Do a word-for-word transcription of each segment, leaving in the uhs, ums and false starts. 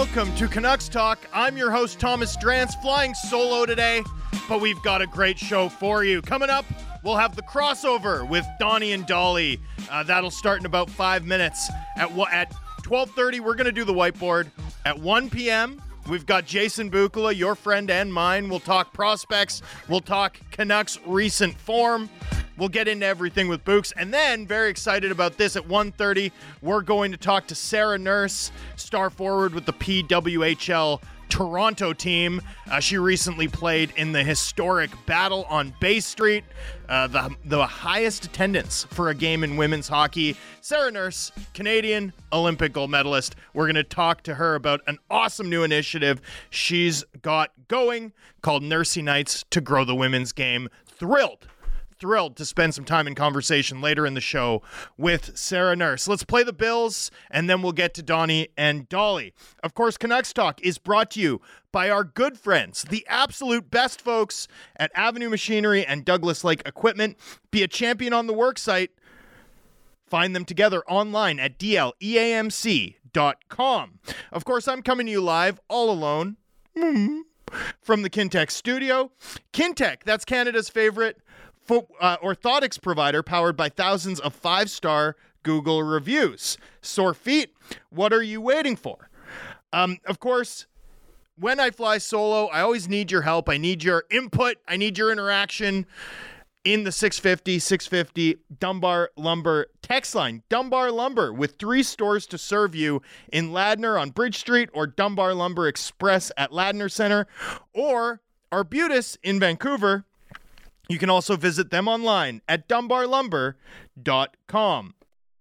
welcome to Canucks Talk. I'm your host, Thomas Drance, flying solo today, but we've got a great show for you. Coming up, we'll have the crossover with Donnie and Dolly. Uh, that'll start in about five minutes. At at twelve thirty, we're going to do the whiteboard. At one p.m., we've got Jason Bukala, your friend and mine. We'll talk prospects. We'll talk Canucks' recent form. We'll get into everything with Books. And then, very excited about this, at one thirty, we're going to talk to Sarah Nurse, star forward with the P W H L Toronto team. Uh, she recently played in the historic Battle on Bay Street, uh, the, the highest attendance for a game in women's hockey. Sarah Nurse, Canadian Olympic gold medalist. We're going to talk to her about an awesome new initiative she's got going called Nursey Nights to grow the women's game. Thrilled. Thrilled to spend some time in conversation later in the show with Sarah Nurse. Let's play the Bills, and then we'll get to Donnie and Dolly. Of course, Canucks Talk is brought to you by our good friends, the absolute best folks at Avenue Machinery and Douglas Lake Equipment. Be a champion on the worksite. Find them together online at D L E A M C dot com. Of course, I'm coming to you live all alone mm, from the Kintec studio. Kintec, that's Canada's favorite Foot, uh, orthotics provider, powered by thousands of five-star Google reviews. Sore feet? What are you waiting for? Um, of course, when I fly solo, I always need your help. I need your input. I need your interaction in the six fifty, six fifty Dunbar Lumber text line. Dunbar Lumber, with three stores to serve you in Ladner on Bridge Street, or Dunbar Lumber Express at Ladner Center, or Arbutus in Vancouver. You can also visit them online at dunbar lumber dot com.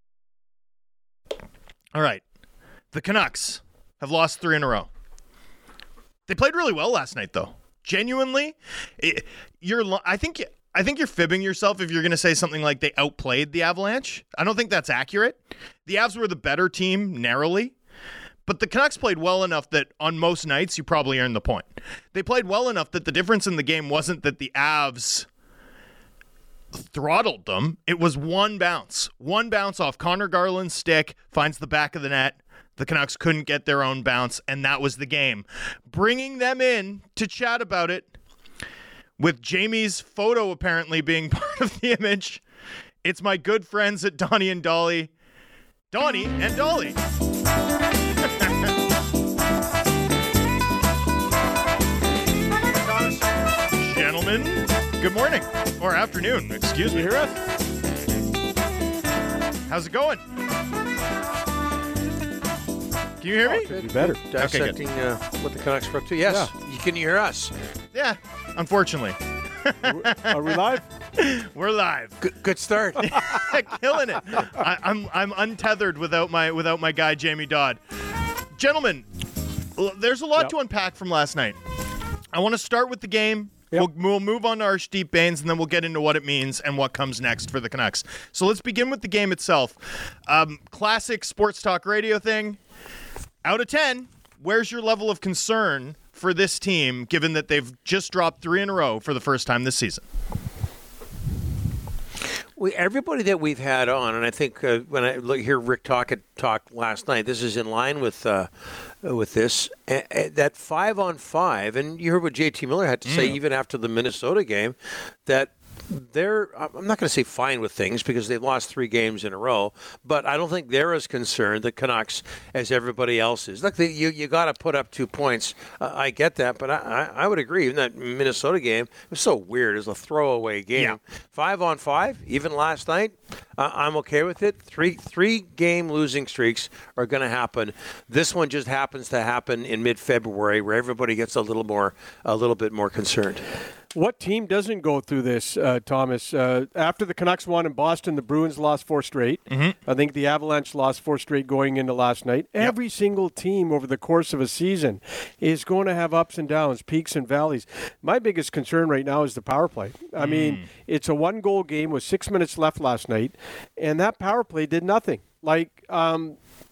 All right. The Canucks have lost three in a row. They played really well last night, though. Genuinely, it, you're. I think. I think you're fibbing yourself if you're going to say something like they outplayed the Avalanche. I don't think that's accurate. The Avs were the better team narrowly. But the Canucks played well enough that on most nights you probably earned the point. They played well enough that the difference in the game wasn't that the Avs throttled them. It was one bounce. One bounce off Connor Garland's stick, finds the back of the net. The Canucks couldn't get their own bounce, and that was the game. Bringing them in to chat about it, with Jamie's photo apparently being part of the image, it's my good friends at Donnie and Dolly. Donnie and Dolly. Gentlemen, good morning. Or afternoon, excuse me. Can you hear us? How's it going? Can you hear me? You better. Dissecting Okay, uh, what the Canucks were up to. Yes. Yeah. You, can you hear us? Yeah, unfortunately. Are we live? We're live. Good, good start. Killing it. I, I'm I'm untethered without my without my guy Jamie Dodd. Gentlemen, l- there's a lot Yep. to unpack from last night. I want to start with the game. Yep. We'll, we'll move on to our Arshdeep Bains, and then we'll get into what it means and what comes next for the Canucks. So let's begin with the game itself. Um, classic sports talk radio thing. Out of ten, where's your level of concern for this team, given that they've just dropped three in a row for the first time this season? We, everybody that we've had on, and I think uh, when I look, hear Rick talk talk last night, this is in line with uh, with this. Uh, uh, that five on five, and you heard what J T Miller had to say Mm. even after the Minnesota game, that they're, I'm not going to say fine with things because they've lost three games in a row, but I don't think they're as concerned, the Canucks, as everybody else is. Look, they, you you got to put up two points. Uh, I get that, but I, I, I would agree. Even that Minnesota game, it was so weird. It was a throwaway game. Yeah. Five on five, even last night, uh, I'm okay with it. Three three game losing streaks are going to happen. This one just happens to happen in mid-February, where everybody gets a little more, a little bit more concerned. What team doesn't go through this, uh, Thomas? Uh, after the Canucks won in Boston, the Bruins lost four straight. Mm-hmm. I think the Avalanche lost four straight going into last night. Yep. Every single team over the course of a season is going to have ups and downs, peaks and valleys. My biggest concern right now is the power play. I Mm. mean, it's a one-goal game with six minutes left last night, and that power play did nothing. Like, um,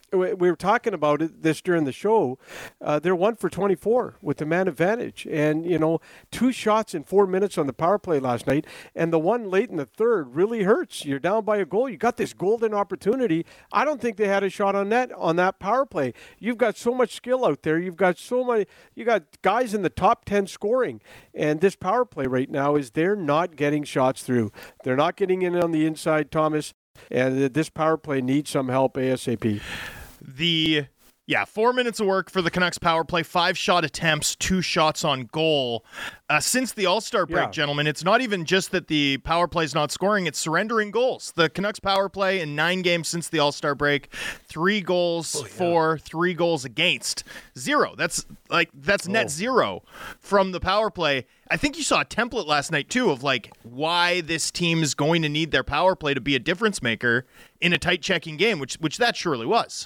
we we were talking about it this during the show. Uh, they're one for twenty-four with the man advantage, and you know, two shots in four minutes on the power play last night, and the one late in the third really hurts. You're down by a goal. You got this golden opportunity. I don't think they had a shot on net on that power play. You've got so much skill out there. You've got so many. You got guys in the top ten scoring, and this power play right now is they're not getting shots through. They're not getting in on the inside, Thomas, and this power play needs some help ASAP. The yeah, four minutes of work for the Canucks power play, five shot attempts, two shots on goal. Uh, since the All-Star break, Yeah. gentlemen, it's not even just that the power play is not scoring, it's surrendering goals. The Canucks power play in nine games since the All-Star break, three goals Oh, yeah. for, three goals against. Zero. That's like that's net Oh. zero from the power play. I think you saw a template last night, too, of like why this team is going to need their power play to be a difference maker in a tight checking game, which which that surely was.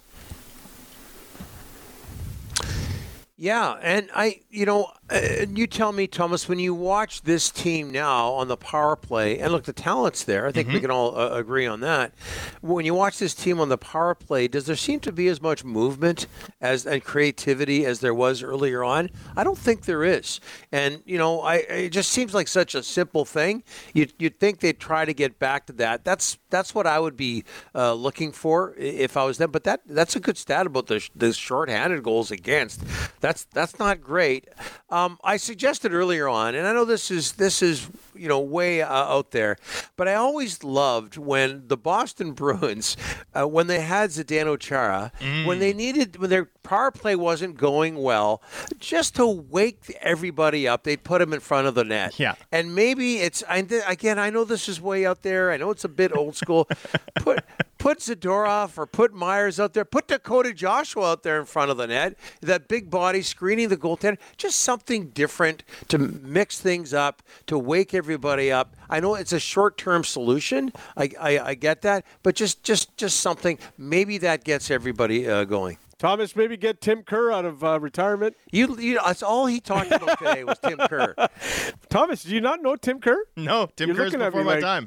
Yeah, and I, you know, uh, you tell me, Thomas, when you watch this team now on the power play, and look, the talent's there. I think we can all uh, agree on that. When you watch this team on the power play, does there seem to be as much movement as and creativity as there was earlier on? I don't think there is. And you know, I it just seems like such a simple thing. You you'd think they'd try to get back to that. That's that's what I would be uh, looking for if I was them. But that that's a good stat about the the shorthanded goals against. That's that's not great. Um, I suggested earlier on, and I know this is this is you know way uh, out there, but I always loved when the Boston Bruins, uh, when they had Zdeno Chara, mm. when they needed when their power play wasn't going well, just to wake everybody up, they'd put him in front of the net. Yeah, and maybe it's I, again I know this is way out there. I know it's a bit old school. put Put Zadorov or put Myers out there. Put Dakota Joshua out there in front of the net. That big body screening the goaltender. Just something different to mix things up, to wake everybody up. I know it's a short-term solution. I, I, I get that. But just just just something. Maybe that gets everybody uh, going. Thomas, maybe get Tim Kerr out of uh, retirement. You, you, that's all he talked about today was Tim Kerr. Thomas, do you not know Tim Kerr? No, Tim You're Kerr's looking at before me my like- time.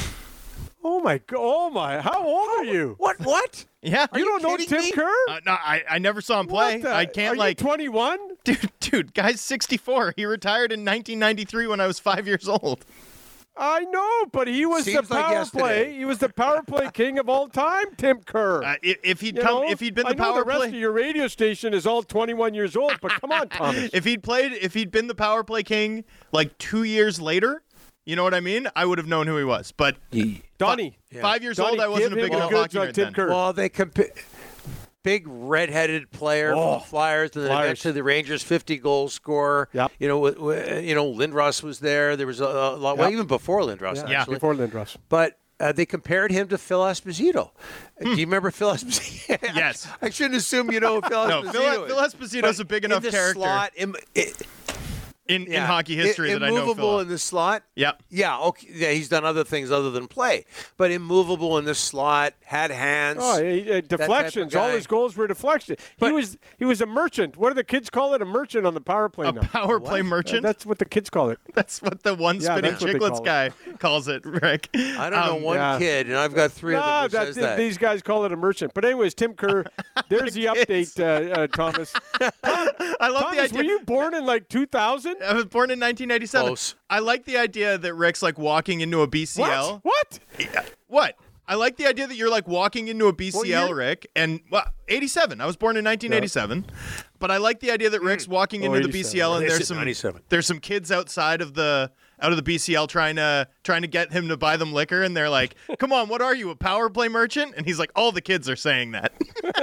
Oh my god! Oh my! How old are you? What? What? Yeah, You don't know kidding Tim me? Kerr? Uh, no, I, I never saw him play. What the- I can't are like, you twenty-one? dude, dude, guy's sixty-four. He retired in nineteen ninety-three when I was five years old. I know, but he was Seems the like power yesterday. play. He was the power play king of all time, Tim Kerr. Uh, if, if he'd You come, know? if he'd been I the know power the rest play, of your radio station is all twenty-one years old, but come on, Thomas. if he'd played, if he'd been the power play king like two years later, you know what I mean? I would have known who he was. But Donnie, Yeah. five years Donnie, old, I wasn't a give big him enough the goods hockey on nerd Tim then. Kerr. Well, they compa- big red-headed player Oh, from the Flyers, and then Flyers. eventually the Rangers fifty goal scorer. Yep. You know, w- w- you know, Lindros was there. There was a, a lot. Well, Yep. even before Lindros, Yeah. actually. before Lindros. But uh, they compared him to Phil Esposito. Do you remember Phil Esposito? Yes. I shouldn't assume you know who Phil No, Esposito Phil, is. Phil Esposito's But a big in enough the character Slot, im- it, in, in yeah. hockey history I- that I know immovable Phil. in the slot. Yep. Yeah, okay. Yeah, he's done other things other than play, but immovable in the slot, had hands. Oh, he- uh, deflections. All guy. his goals were deflections. He But- was he was a merchant. What do the kids call it? A merchant on the power play A now. power play Uh, merchant. that's what the kids call it. That's what the one Yeah, spinning that's what they chicklets call it. guy calls it, Rick. I don't know Um, one yeah. kid, and I've got three No, of them who that, says that. these guys call it a merchant. But anyways, Tim Kerr, there's the kids. update, uh, uh, Thomas. I love the Thomas, idea. were you born in like two thousand? I was born in nineteen ninety-seven. Close. I like the idea that Rick's like walking into a B C L. What? What? What? I like the idea that you're like walking into a B C L, year? Rick, and well, eighty-seven. I was born in nineteen eighty-seven, but I like the idea that Rick's walking Oh, into the eighty-seven. B C L and Is there's it some ninety-seven? there's some kids outside of the out of the B C L trying to trying to get him to buy them liquor, and they're like, "Come on, what are you, a power play merchant?" And he's like, "All the kids are saying that."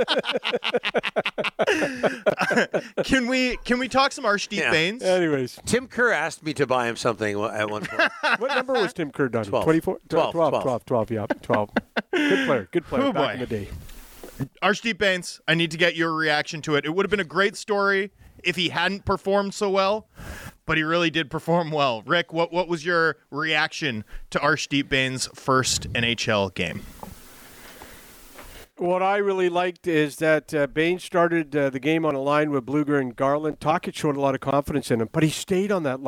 can we can we talk some Arshdeep Yeah. Bains? Anyways, Tim Kerr asked me to buy him something at one point. what number was Tim Kerr done? Twelve. twenty-four? Twelve. twelve, Twelve. twelve, twelve, yeah, twelve. Good player, good player Oh, back boy. in the day. Arshdeep Bains, I need to get your reaction to it. It would have been a great story if he hadn't performed so well, but he really did perform well. Rick, what, what was your reaction to Arshdeep Bains' first N H L game? What I really liked is that uh, Bain started uh, the game on a line with Bluger and Garland. Tocchet showed a lot of confidence in him, but he stayed on that line.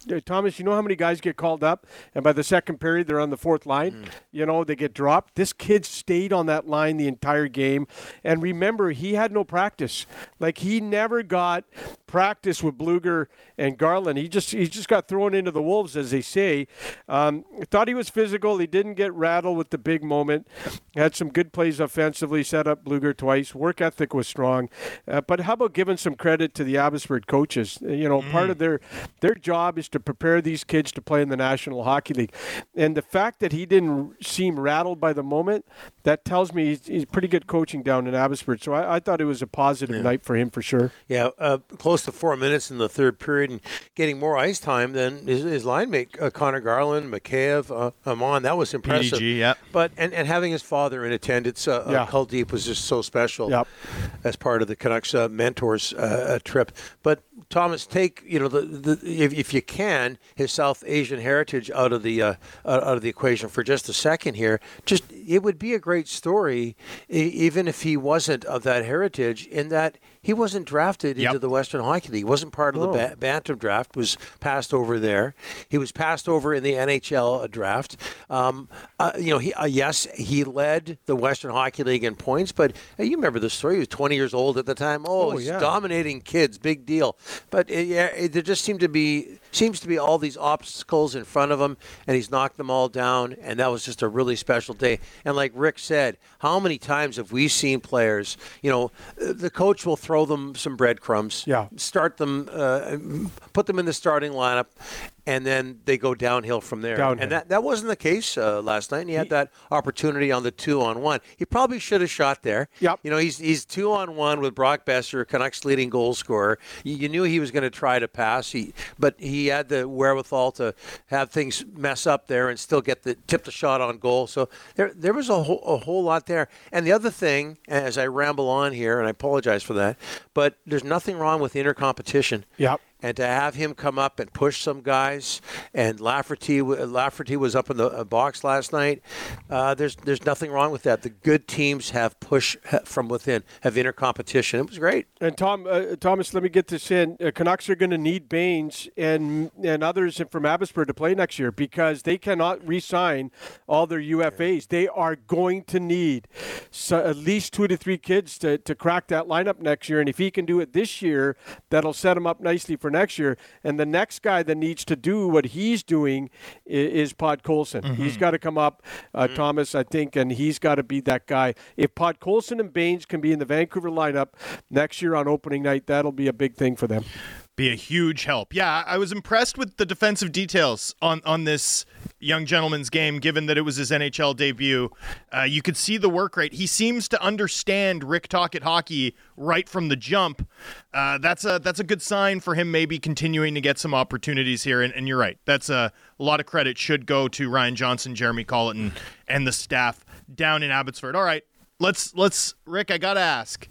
Uh, Thomas, you know how many guys get called up, and by the second period, they're on the fourth line? Mm. You know, they get dropped. This kid stayed on that line the entire game. And remember, he had no practice. Like, he never got practice with Blueger and Garland. He just he just got thrown into the wolves, as they say. Um, thought he was physical. He didn't get rattled with the big moment. Had some good plays offensively, set up Blueger twice. Work ethic was strong. Uh, but how about giving some credit to the Abbotsford coaches? You know, mm. part of their their job is to prepare these kids to play in the National Hockey League. And the fact that he didn't seem rattled by the moment, that tells me he's, he's pretty good coaching down in Abbotsford. So I, I thought it was a positive yeah. night for him for sure. Yeah, uh, close to four minutes in the third period and getting more ice time than his, his line mate, uh, Connor Garland, Mikheyev, uh, Amon. That was impressive. P D G, yeah. But and, and having his father in attendance, uh, yeah. uh, Kuldeep, was just so special yep. as part of the Canucks uh, mentors uh, trip. But Thomas, take you know the, the if, if you can his South Asian heritage out of the uh, out of the equation for just a second here. Just it would be a great story, even if he wasn't of that heritage, in that he wasn't drafted yep. into the Western Hockey League. He wasn't part of oh. the ba- Bantam draft. Was passed over there. He was passed over in the N H L draft. Um, uh, you know, he uh, yes, he led the Western Hockey League in points, but uh, you remember the story. He was twenty years old at the time. Oh, oh he's yeah. dominating kids, big deal. But it, yeah, it, there just seemed to be seems to be all these obstacles in front of him, and he's knocked them all down. And that was just a really special day. And like Rick said, how many times have we seen players? You know, the coach will throw them some breadcrumbs, yeah. start them, uh, put them in the starting lineup, and then they go downhill from there. Downhill. And that, that wasn't the case uh, last night. And he had that opportunity on the two-on-one. He probably should have shot there. Yep. You know, he's he's two-on-one with Brock Besser, Canucks leading goal scorer. You, you knew he was going to try to pass, he, but he had the wherewithal to have things mess up there and still get the tip the shot on goal. So there there was a whole, a whole lot there. And the other thing, as I ramble on here, and I apologize for that, but there's nothing wrong with inter-competition. Yep. And to have him come up and push some guys, and Lafferty, Lafferty was up in the box last night. Uh, there's there's nothing wrong with that. The good teams have push from within, have inter-competition. It was great. And Tom, uh, Thomas, let me get this in. Uh, Canucks are going to need Baines and and others from Abbotsford to play next year because they cannot re-sign all their U F As. They are going to need so at least two to three kids to, to crack that lineup next year. And if he can do it this year, that'll set him up nicely for next year. And the next guy that needs to do what he's doing is, is Podkolzin. Mm-hmm. He's got to come up, uh, mm-hmm. Thomas, I think, and he's got to be that guy. If Podkolzin and Baines can be in the Vancouver lineup next year on opening night, that'll be a big thing for them. Be a huge help. Yeah, I was impressed with the defensive details on, on this young gentleman's game, given that it was his N H L debut. Uh, you could see the work rate. He seems to understand Rick Tocchet hockey right from the jump. Uh, that's a that's a good sign for him maybe continuing to get some opportunities here. And, and you're right. That's a, a lot of credit should go to Ryan Johnson, Jeremy Colleton, and the staff down in Abbotsford. All right, let's let's Rick, I got to ask.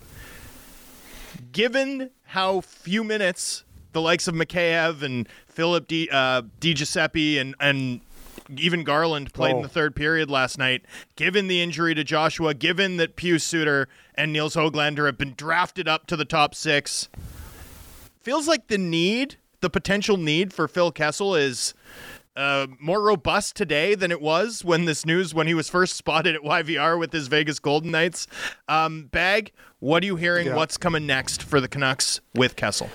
Given how few minutes the likes of Mikheyev and Philip Di, uh, Di Giuseppe and, and even Garland played oh. in the third period last night, given the injury to Joshua, given that Pius Suter and Niels Höglander have been drafted up to the top six, feels like the need, the potential need for Phil Kessel is uh, more robust today than it was when this news, when he was first spotted at Y V R with his Vegas Golden Knights. Um, Bag, what are you hearing? Yeah. What's coming next for the Canucks with Kessel?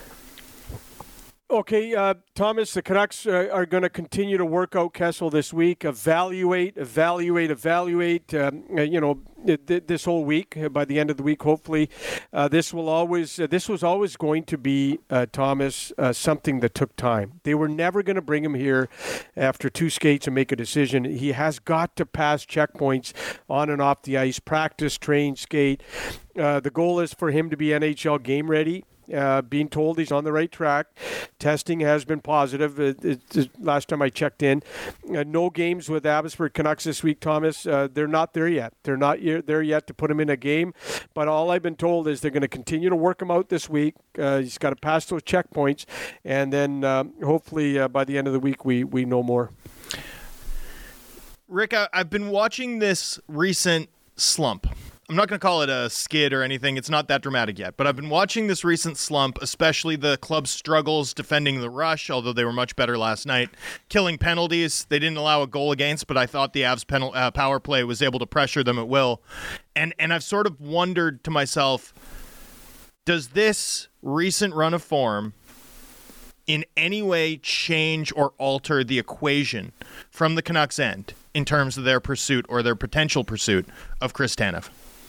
Okay, uh, Thomas, the Canucks uh, are going to continue to work out Kessel this week, evaluate, evaluate, evaluate, um, uh, you know, th- this whole week. Uh, by the end of the week, hopefully. Uh, this will always, uh, this was always going to be, uh, Thomas, uh, something that took time. They were never going to bring him here after two skates and make a decision. He has got to pass checkpoints on and off the ice, practice, train, skate. Uh, the goal is for him to be N H L game ready. Uh, being told he's on the right track. Testing has been positive. It, it, it, last time I checked in, uh, no games with Abbotsford Canucks this week, Thomas. Uh, they're not there yet. They're not y- there yet to put him in a game. But all I've been told is they're going to continue to work him out this week. Uh, he's got to pass those checkpoints, and then um, hopefully uh, by the end of the week we we know more. Rick, I, I've been watching this recent slump I'm not going to call it a skid or anything. It's not that dramatic yet. But I've been watching this recent slump, especially the club's struggles defending the rush, although they were much better last night. Killing penalties. They didn't allow a goal against, but I thought the Avs penal- uh, power play was able to pressure them at will. And and I've sort of wondered to myself, does this recent run of form in any way change or alter the equation from the Canucks' end in terms of their pursuit or their potential pursuit of Chris Tanev?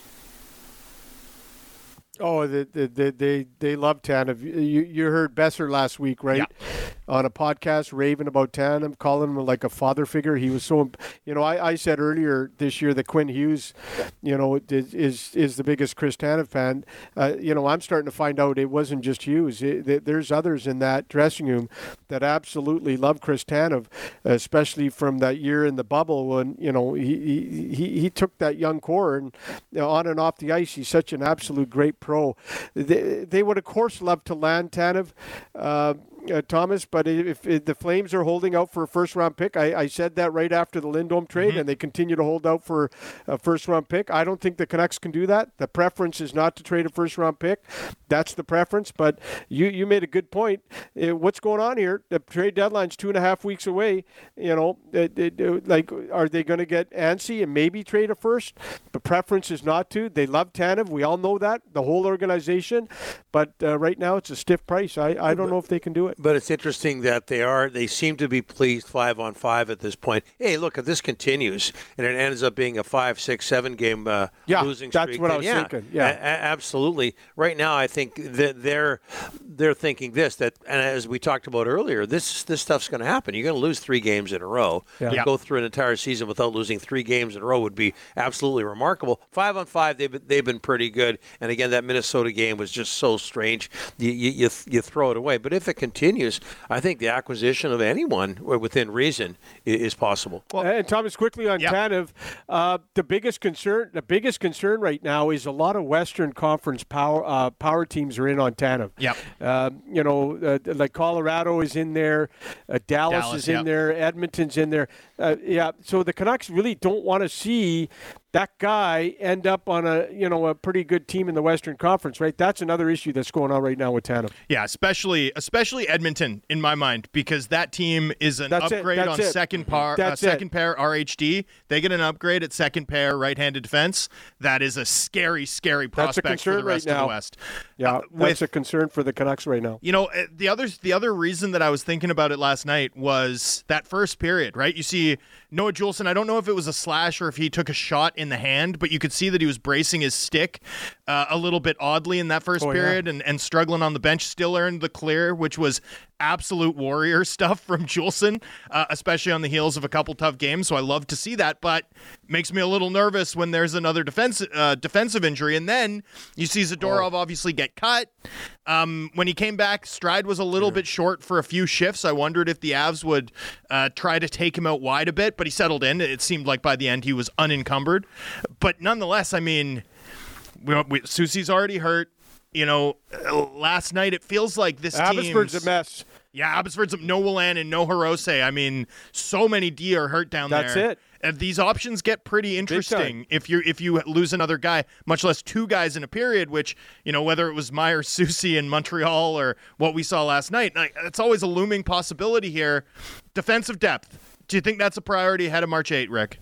Oh, they they they, they love Tanev. You you heard Besser last week, right? Yeah. On a podcast, raving about Tanev, calling him like a father figure. He was so, you know, I, I said earlier this year that Quinn Hughes, you know, is is, is the biggest Chris Tanev fan. Uh, you know, I'm starting to find out it wasn't just Hughes. It, there's others in that dressing room that absolutely love Chris Tanev, especially from that year in the bubble when, you know, he he, he took that young core and, you know, on and off the ice, he's such an absolute great pro. They, they would, of course, love to land Tanev. Uh, Uh, Thomas, but if, if the Flames are holding out for a first-round pick, I, I said that right after the Lindholm trade, mm-hmm. and they continue to hold out for a first-round pick. I don't think the Canucks can do that. The preference is not to trade a first-round pick. That's the preference, but you, you made a good point. Uh, what's going on here? The trade deadline's two and a half weeks away. You know, it, it, it, like, are they going to get antsy and maybe trade a first? The preference is not to. They love Tanev. We all know that, the whole organization, but uh, right now it's a stiff price. I, I don't know if they can do it. But it's interesting that they are, they seem to be pleased five on five at this point. Hey, look, if this continues and it ends up being a five, six, seven game uh, yeah, losing that's streak. what I was yeah, thinking. Yeah, a- a- absolutely. Right now, I think that they're they're thinking this, that, and as we talked about earlier, this this stuff's going to happen. You're going to lose three games in a row. Yeah. To Yeah. go through an entire season without losing three games in a row would be absolutely remarkable. Five on five, they've been, they've been pretty good. And again, that Minnesota game was just so strange. You you you, you throw it away. But if it continues, I think the acquisition of anyone within reason is possible. Well, and Thomas, quickly on yeah. Tanev, uh, the biggest concern, the biggest concern right now is a lot of Western Conference power uh, power teams are in on Tanev. Yep. Uh, you know, uh, like Colorado is in there, uh, Dallas, Dallas, is in yep. there, Edmonton's in there. Uh, yeah, so the Canucks really don't want to see that guy end up on a you know a pretty good team in the Western Conference, right? That's another issue that's going on right now with Tanev. Yeah, especially especially Edmonton in my mind, because that team is an That's it, upgrade that's on it. second par, uh, That's second it. pair R H D. They get an upgrade at second pair right-handed defense. That is a scary, scary That's a prospect concern for the rest right of now. the West. Yeah, Uh, that's with a concern for the Canucks right now. You know, uh, the other the other reason that I was thinking about it last night was that first period, right? You see Noah Juulsen, I don't know if it was a slash or if he took a shot in the hand, but you could see that he was bracing his stick uh, a little bit oddly in that first Oh, period yeah. and, and struggling on the bench. Still earned the clear, which was absolute warrior stuff from Juulsen, uh, especially on the heels of a couple tough games. So I love to see that, but makes me a little nervous when there's another defense, uh, defensive injury. And then you see Zadorov Oh. obviously get cut. Um, when he came back, stride was a little yeah. bit short for a few shifts. I wondered if the Avs would uh, try to take him out wide a bit, but he settled in. It seemed like by the end he was unencumbered. But nonetheless, I mean, we, we, Soucy's already hurt. You know, last night it feels like this team. Abbotsford's a mess. Yeah, Abbotsford's no Willan and no Hirose. I mean, so many D are hurt down That's there. it. And these options get pretty interesting if you if you lose another guy, much less two guys in a period. Which, you know, whether it was Myers, Soucy in Montreal or what we saw last night, it's always a looming possibility here. Defensive depth. Do you think that's a priority ahead of March eighth, Rick?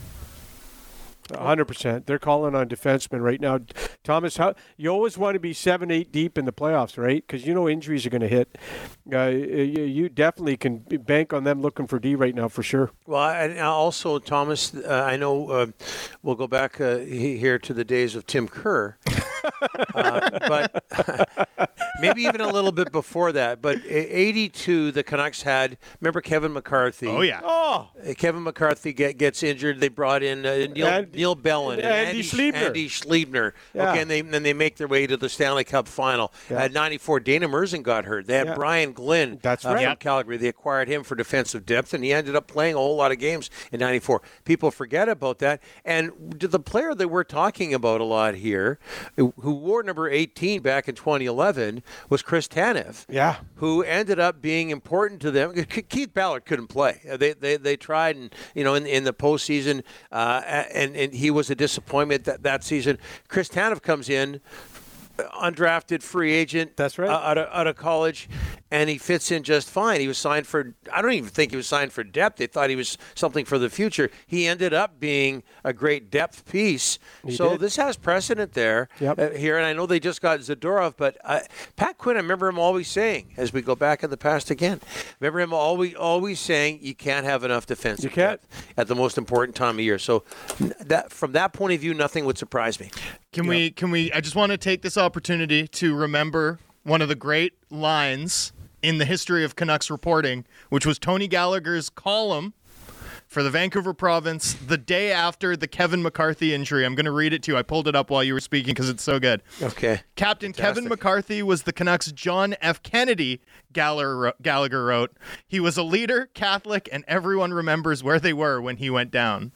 one hundred percent. They're calling on defensemen right now. Thomas, how, you always want to be seven, eight deep in the playoffs, right? Because you know injuries are going to hit. Uh, you, you definitely can bank on them looking for D right now for sure. Well, and also, Thomas, uh, I know uh, we'll go back uh, here to the days of Tim Kerr. uh, but maybe even a little bit before that. But eighty-two, the Canucks had, remember Kevin McCarthy? Oh, yeah. Oh, Kevin McCarthy get, gets injured. They brought in uh, Neil, and, Neil Bellin and Andy, Andy Schliebner. Andy Schliebner. Yeah. Okay, and they, then they make their way to the Stanley Cup final. Yeah. At ninety-four, Dana Merzen got hurt. They had Yeah. Brian Glynn That's uh, right. from Calgary. They acquired him for defensive depth, and he ended up playing a whole lot of games in ninety-four. People forget about that. And the player that we're talking about a lot here, who wore number eighteen back in twenty eleven, was Chris Tanev. Yeah. Who ended up being important to them. Keith Ballard couldn't play. They they, they tried, and you know, in in the postseason, uh, and and he was a disappointment that, that season. Chris Tanev comes in, undrafted free agent. That's right. Uh, out, of, out of college, and he fits in just fine. He was signed for, I don't even think he was signed for depth. They thought he was something for the future. He ended up being a great depth piece. He so did. this has precedent there Yep. uh, here, and I know they just got Zadorov, but uh, Pat Quinn, I remember him always saying, as we go back in the past again, remember him always always saying you can't have enough defensive You can't. depth at the most important time of year. So that from that point of view, nothing would surprise me. Can we, can we, I just want to take this opportunity to remember one of the great lines in the history of Canucks reporting, which was Tony Gallagher's column for the Vancouver Province the day after the Kevin McCarthy injury. I'm going to read it to you. I pulled it up while you were speaking because it's so good. Okay. Captain Fantastic. Kevin McCarthy was the Canucks' John F. Kennedy, Gallagher Gallagher wrote. He was a leader, Catholic, and everyone remembers where they were when he went down.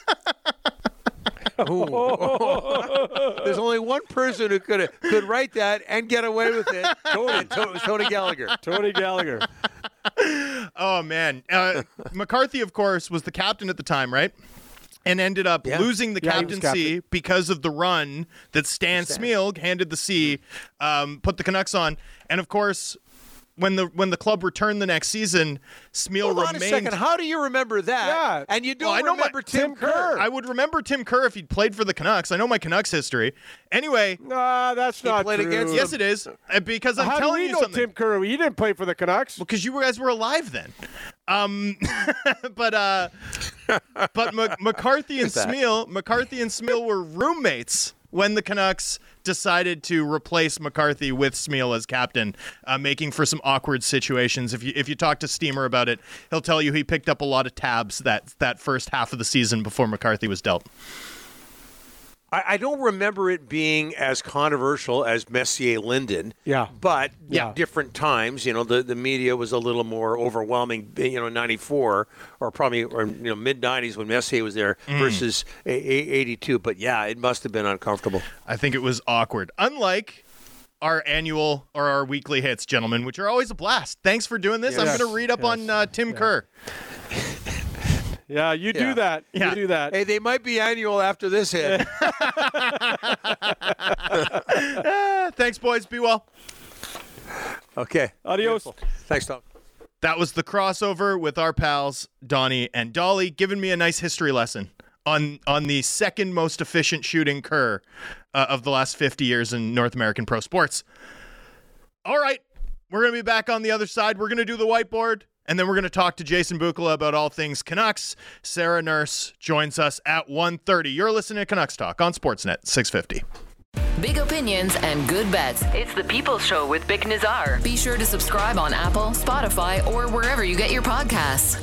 There's only one person who could could write that and get away with it. Tony, Tony, Tony Gallagher. Tony Gallagher. Oh, man. Uh, McCarthy, of course, was the captain at the time, right? And ended up Yeah. losing the Yeah, he was captaincy captain. because of the run that Stan Stan. Smeal handed the C, um, put the Canucks on. And, of course, when the when the club returned the next season, Smeal Hold on a remained... second. How do you remember that? Yeah. And you don't Well, I know my- remember Tim, Tim Kerr. I would remember Tim Kerr if he'd played for the Canucks. I know my Canucks history. Anyway, Nah, that's not played true. against yes, it is. Uh, Because I'm How do telling we you know something. Tim Kerr? He didn't play for the Canucks. Because you guys were alive then. Um, but uh, but M- McCarthy and that. Smeal, McCarthy and Smeal were roommates when the Canucks decided to replace McCarthy with Smeal as captain, uh, making for some awkward situations. If you if you talk to Steamer about it, he'll tell you he picked up a lot of tabs that that first half of the season before McCarthy was dealt. I, I don't remember it being as controversial as Messier-Linden. Yeah. But Yeah. at different times, you know, the, the media was a little more overwhelming, you know, in ninety-four or probably or, you know, mid nineties when Messier was there versus a, a, eighty-two. But, yeah, it must have been uncomfortable. I think it was awkward. Unlike our annual or our weekly hits, gentlemen, which are always a blast. Thanks for doing this. Yes. I'm going to read up Yes. on uh, Tim Kerr. Yeah, you Yeah. do that. Yeah. You do that. Hey, they might be annual after this hit. Ah, thanks, boys. Be well. Okay. Adios. Beautiful. Thanks, Tom. That was the crossover with our pals Donnie and Dolly, giving me a nice history lesson on on the second most efficient shooting Kerr uh, of the last fifty years in North American pro sports. All right, we're going to be back on the other side. We're going to do the whiteboard, and then we're going to talk to Jason Bukala about all things Canucks. Sarah Nurse joins us at one thirty. You're listening to Canucks Talk on Sportsnet six fifty. Big opinions and good bets. It's the People's Show with Bick Nazar. Be sure to subscribe on Apple, Spotify, or wherever you get your podcasts.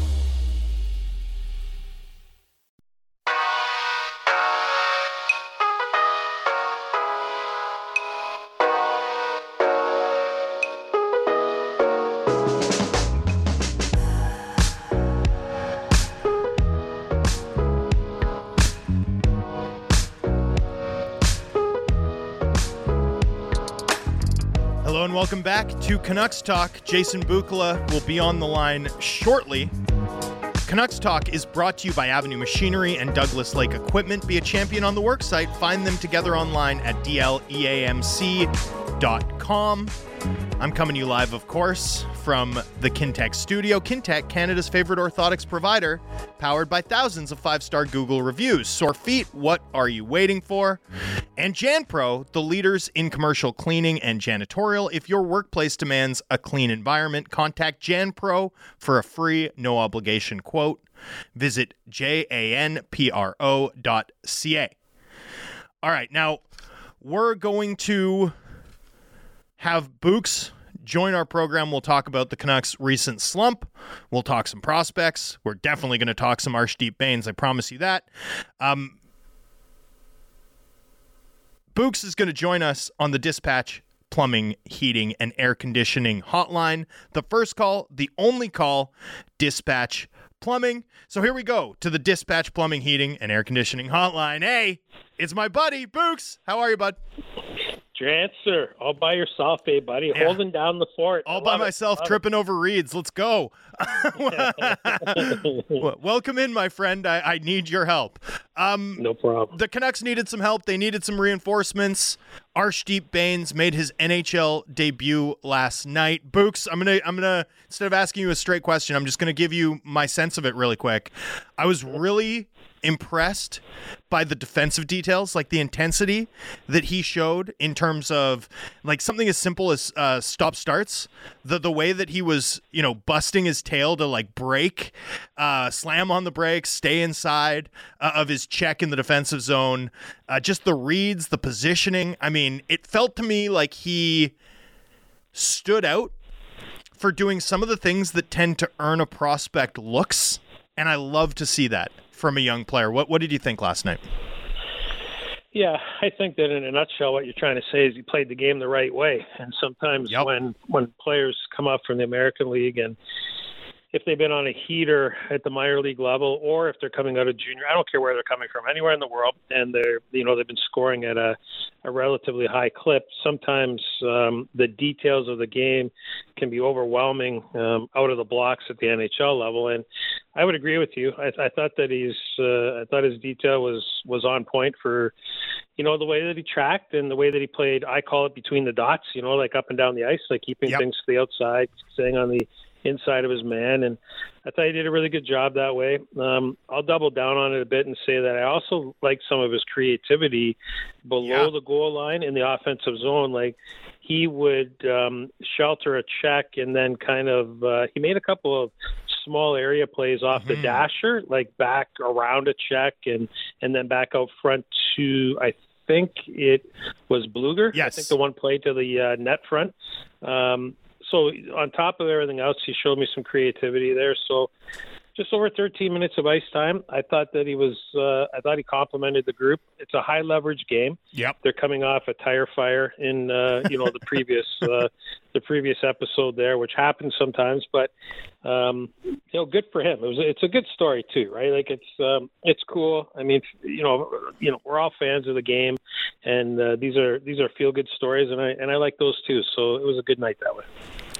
Hello and welcome back to Canucks Talk. Jason Bukala will be on the line shortly. Canucks Talk is brought to you by Avenue Machinery and Douglas Lake Equipment. Be a champion on the work site. Find them together online at D L E A M C dot com. I'm coming to you live, of course, from the Kintec studio. Kintec, Canada's favorite orthotics provider, powered by thousands of five-star Google reviews. Sore feet, what are you waiting for? And JanPro, the leaders in commercial cleaning and janitorial. If your workplace demands a clean environment, contact JanPro for a free, no-obligation quote. Visit janpro dot c a. All right, now we're going to have Books join our program. We'll talk about the Canucks' recent slump. We'll talk some prospects. We're definitely going to talk some Arshdeep Bains. I promise you that. Um, Books is going to join us on the Dispatch Plumbing, Heating, and Air Conditioning hotline. The first call, the only call, Dispatch Plumbing. So here we go to the Dispatch Plumbing, Heating, and Air Conditioning hotline. Hey, it's my buddy, Books. How are you, bud? your answer all by yourself, eh, buddy? Yeah. Holding down the fort. All by myself, tripping over reeds. Let's go. Welcome in, my friend. I, I need your help. Um, no problem. The Canucks needed some help. They needed some reinforcements. Arshdeep Bains made his N H L debut last night. Books, I'm gonna, I'm gonna instead of asking you a straight question, I'm just gonna give you my sense of it really quick. I was really impressed by the defensive details, like the intensity that he showed in terms of like something as simple as uh, stop starts, the the way that he was, you know, busting his tail to like break, uh, slam on the brakes, stay inside uh, of his check in the defensive zone, uh, just the reads, the positioning. I mean, it felt to me like he stood out for doing some of the things that tend to earn a prospect looks, and I love to see that from a young player. What what did you think last night? Yeah, I think that in a nutshell, what you're trying to say is he played the game the right way. And sometimes yep. when when players come up from the American League, and if they've been on a heater at the minor league level, or if they're coming out of junior, I don't care where they're coming from, anywhere in the world, and they're you know they've been scoring at a, a relatively high clip. Sometimes um, the details of the game can be overwhelming um, out of the blocks at the N H L level, and I would agree with you. I, I thought that he's, uh, I thought his detail was, was on point for, you know, the way that he tracked and the way that he played. I call it between the dots, you know, like up and down the ice, like keeping yep. things to the outside, staying on the inside of his man. And I thought he did a really good job that way. Um, I'll double down on it a bit and say that I also like some of his creativity below yeah. the goal line in the offensive zone. Like he would um, shelter a check and then kind of, uh, he made a couple of small area plays off the mm-hmm. dasher, like back around a check and, and then back out front to, I think it was Bluger. Yes. I think the one play to the uh, net front. Um, so on top of everything else, he showed me some creativity there. So just over thirteen minutes of ice time. I thought that he was, uh, I thought he complimented the group. It's a high leverage game. Yep. They're coming off a tire fire in, uh, you know, the previous, uh, the previous episode there, which happens sometimes, but, um, you know, good for him. It was, it's a good story too, right? Like it's, um, it's cool. I mean, you know, you know, we're all fans of the game, and uh, these are, these are feel good stories, and I, and I like those too. So it was a good night that way.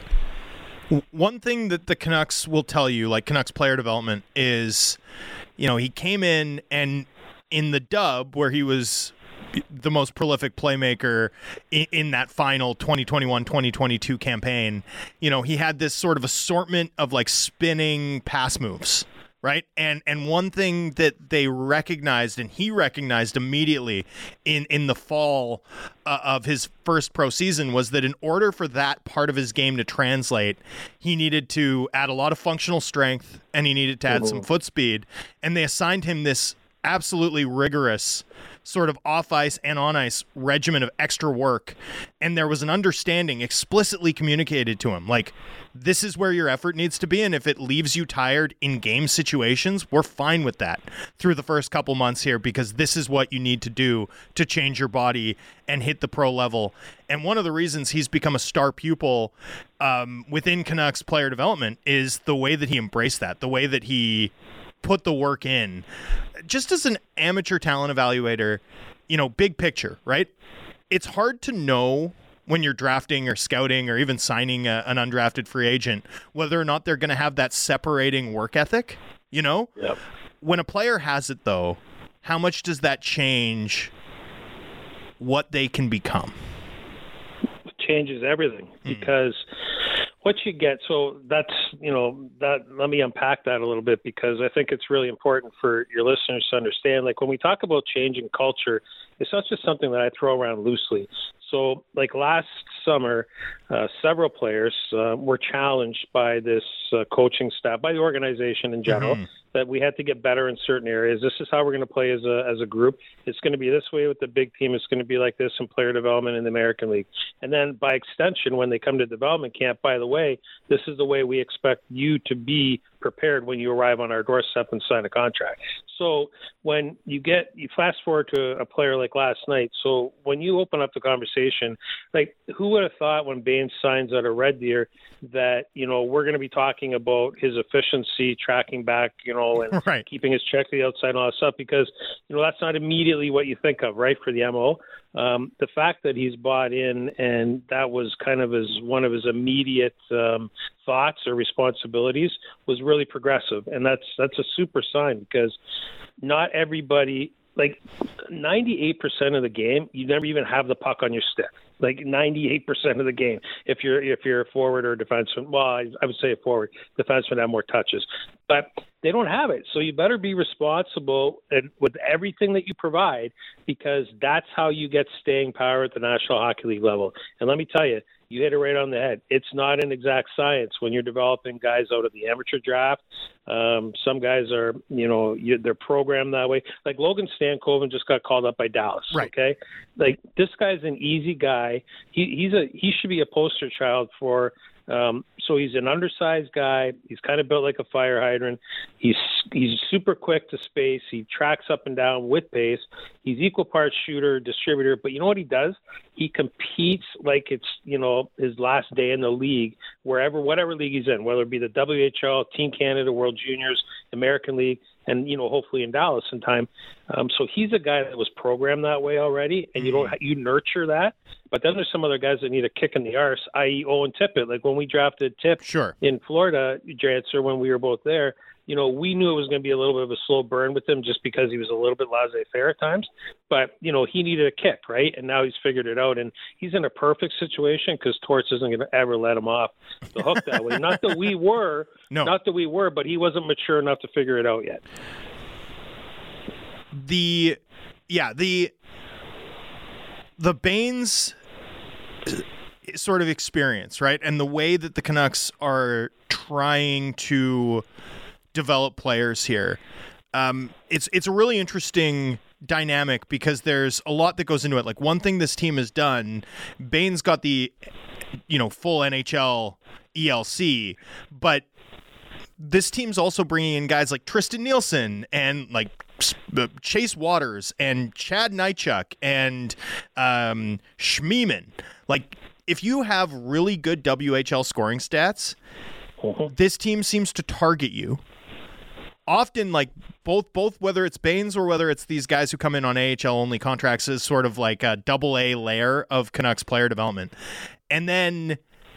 One thing that the Canucks will tell you, like Canucks player development, is, you know, he came in and in the dub where he was the most prolific playmaker in, in that final twenty twenty-one twenty twenty-two campaign, you know, he had this sort of assortment of like spinning pass moves. Right. And and one thing that they recognized, and he recognized immediately in, in the fall uh, of his first pro season, was that in order for that part of his game to translate, he needed to add a lot of functional strength and he needed to add mm-hmm. some foot speed. And they assigned him this absolutely rigorous sort of off-ice and on-ice regimen of extra work. And there was an understanding explicitly communicated to him, like, this is where your effort needs to be, and if it leaves you tired in game situations, we're fine with that through the first couple months here, because this is what you need to do to change your body and hit the pro level. And one of the reasons he's become a star pupil um, within Canucks player development is the way that he embraced that, the way that he put the work in. Just as an amateur talent evaluator, you know, big picture, right? It's hard to know when you're drafting or scouting or even signing a, an undrafted free agent, whether or not they're going to have that separating work ethic, you know? Yep. When a player has it, though, how much does that change what they can become? It changes everything mm. because what you get, so that's, you know, that, let me unpack that a little bit, because I think it's really important for your listeners to understand. Like when we talk about changing culture, it's not just something that I throw around loosely. So like last summer, uh, several players uh, were challenged by this uh, coaching staff, by the organization in general, mm-hmm. that we had to get better in certain areas. This is how we're going to play as a as a group. It's going to be this way with the big team. It's going to be like this in player development in the American League. And then by extension, when they come to development camp, by the way, this is the way we expect you to be prepared when you arrive on our doorstep and sign a contract. So when you get, you fast forward to a player like last night. So when you open up the conversation, like who would have thought when Baines signs out of Red Deer that, you know, we're going to be talking about his efficiency, tracking back, you know, and right. keeping his check to the outside and all that stuff, because, you know, that's not immediately what you think of, right, for the M O. Um, the fact that he's bought in and that was kind of his, one of his immediate um, thoughts or responsibilities was really progressive. And that's, that's a super sign, because not everybody, like ninety-eight percent of the game, you never even have the puck on your stick. Like ninety-eight percent of the game, if you're if you're a forward or a defenseman, well, I, I would say a forward. Defensemen have more touches, but they don't have it. So you better be responsible and with everything that you provide, because that's how you get staying power at the National Hockey League level. And let me tell you, you hit it right on the head. It's not an exact science when you're developing guys out of the amateur draft. Um, some guys are, you know, you, they're programmed that way. Like Logan Stankoven just got called up by Dallas. Right. Okay, like this guy's an easy guy. He, he's a he should be a poster child for. Um, so he's an undersized guy. He's kind of built like a fire hydrant. He's he's super quick to space. He tracks up and down with pace. He's equal parts shooter, distributor. But you know what he does? He competes like it's, you know, his last day in the league, wherever, whatever league he's in, whether it be the W H L, Team Canada, World Juniors, American League, and, you know, hopefully in Dallas in time. Um, so he's a guy that was programmed that way already, and you don't you nurture that. But then there's some other guys that need a kick in the arse, that is. Owen Tippett. Like when we drafted Tip sure. in Florida, Drancer, when we were both there, you know, we knew it was going to be a little bit of a slow burn with him just because he was a little bit laissez-faire at times. But, you know, he needed a kick, right? And now he's figured it out. And he's in a perfect situation because Torts isn't going to ever let him off the hook that way. Not that we were, no. not that we were, but he wasn't mature enough to figure it out yet. The, yeah, the, the Baines sort of experience, right? And the way that the Canucks are trying to develop players here. Um, it's it's a really interesting dynamic because there's a lot that goes into it. Like one thing this team has done, Baines got the, you know, full N H L E L C, but this team's also bringing in guys like Tristan Nielsen and like Chase Waters and Chad Nychuk and um, Schmiemann. Like if you have really good W H L scoring stats, mm-hmm. this team seems to target you. Often, like both, both whether it's Baines or whether it's these guys who come in on A H L only contracts, is sort of like a double A layer of Canucks player development. And then,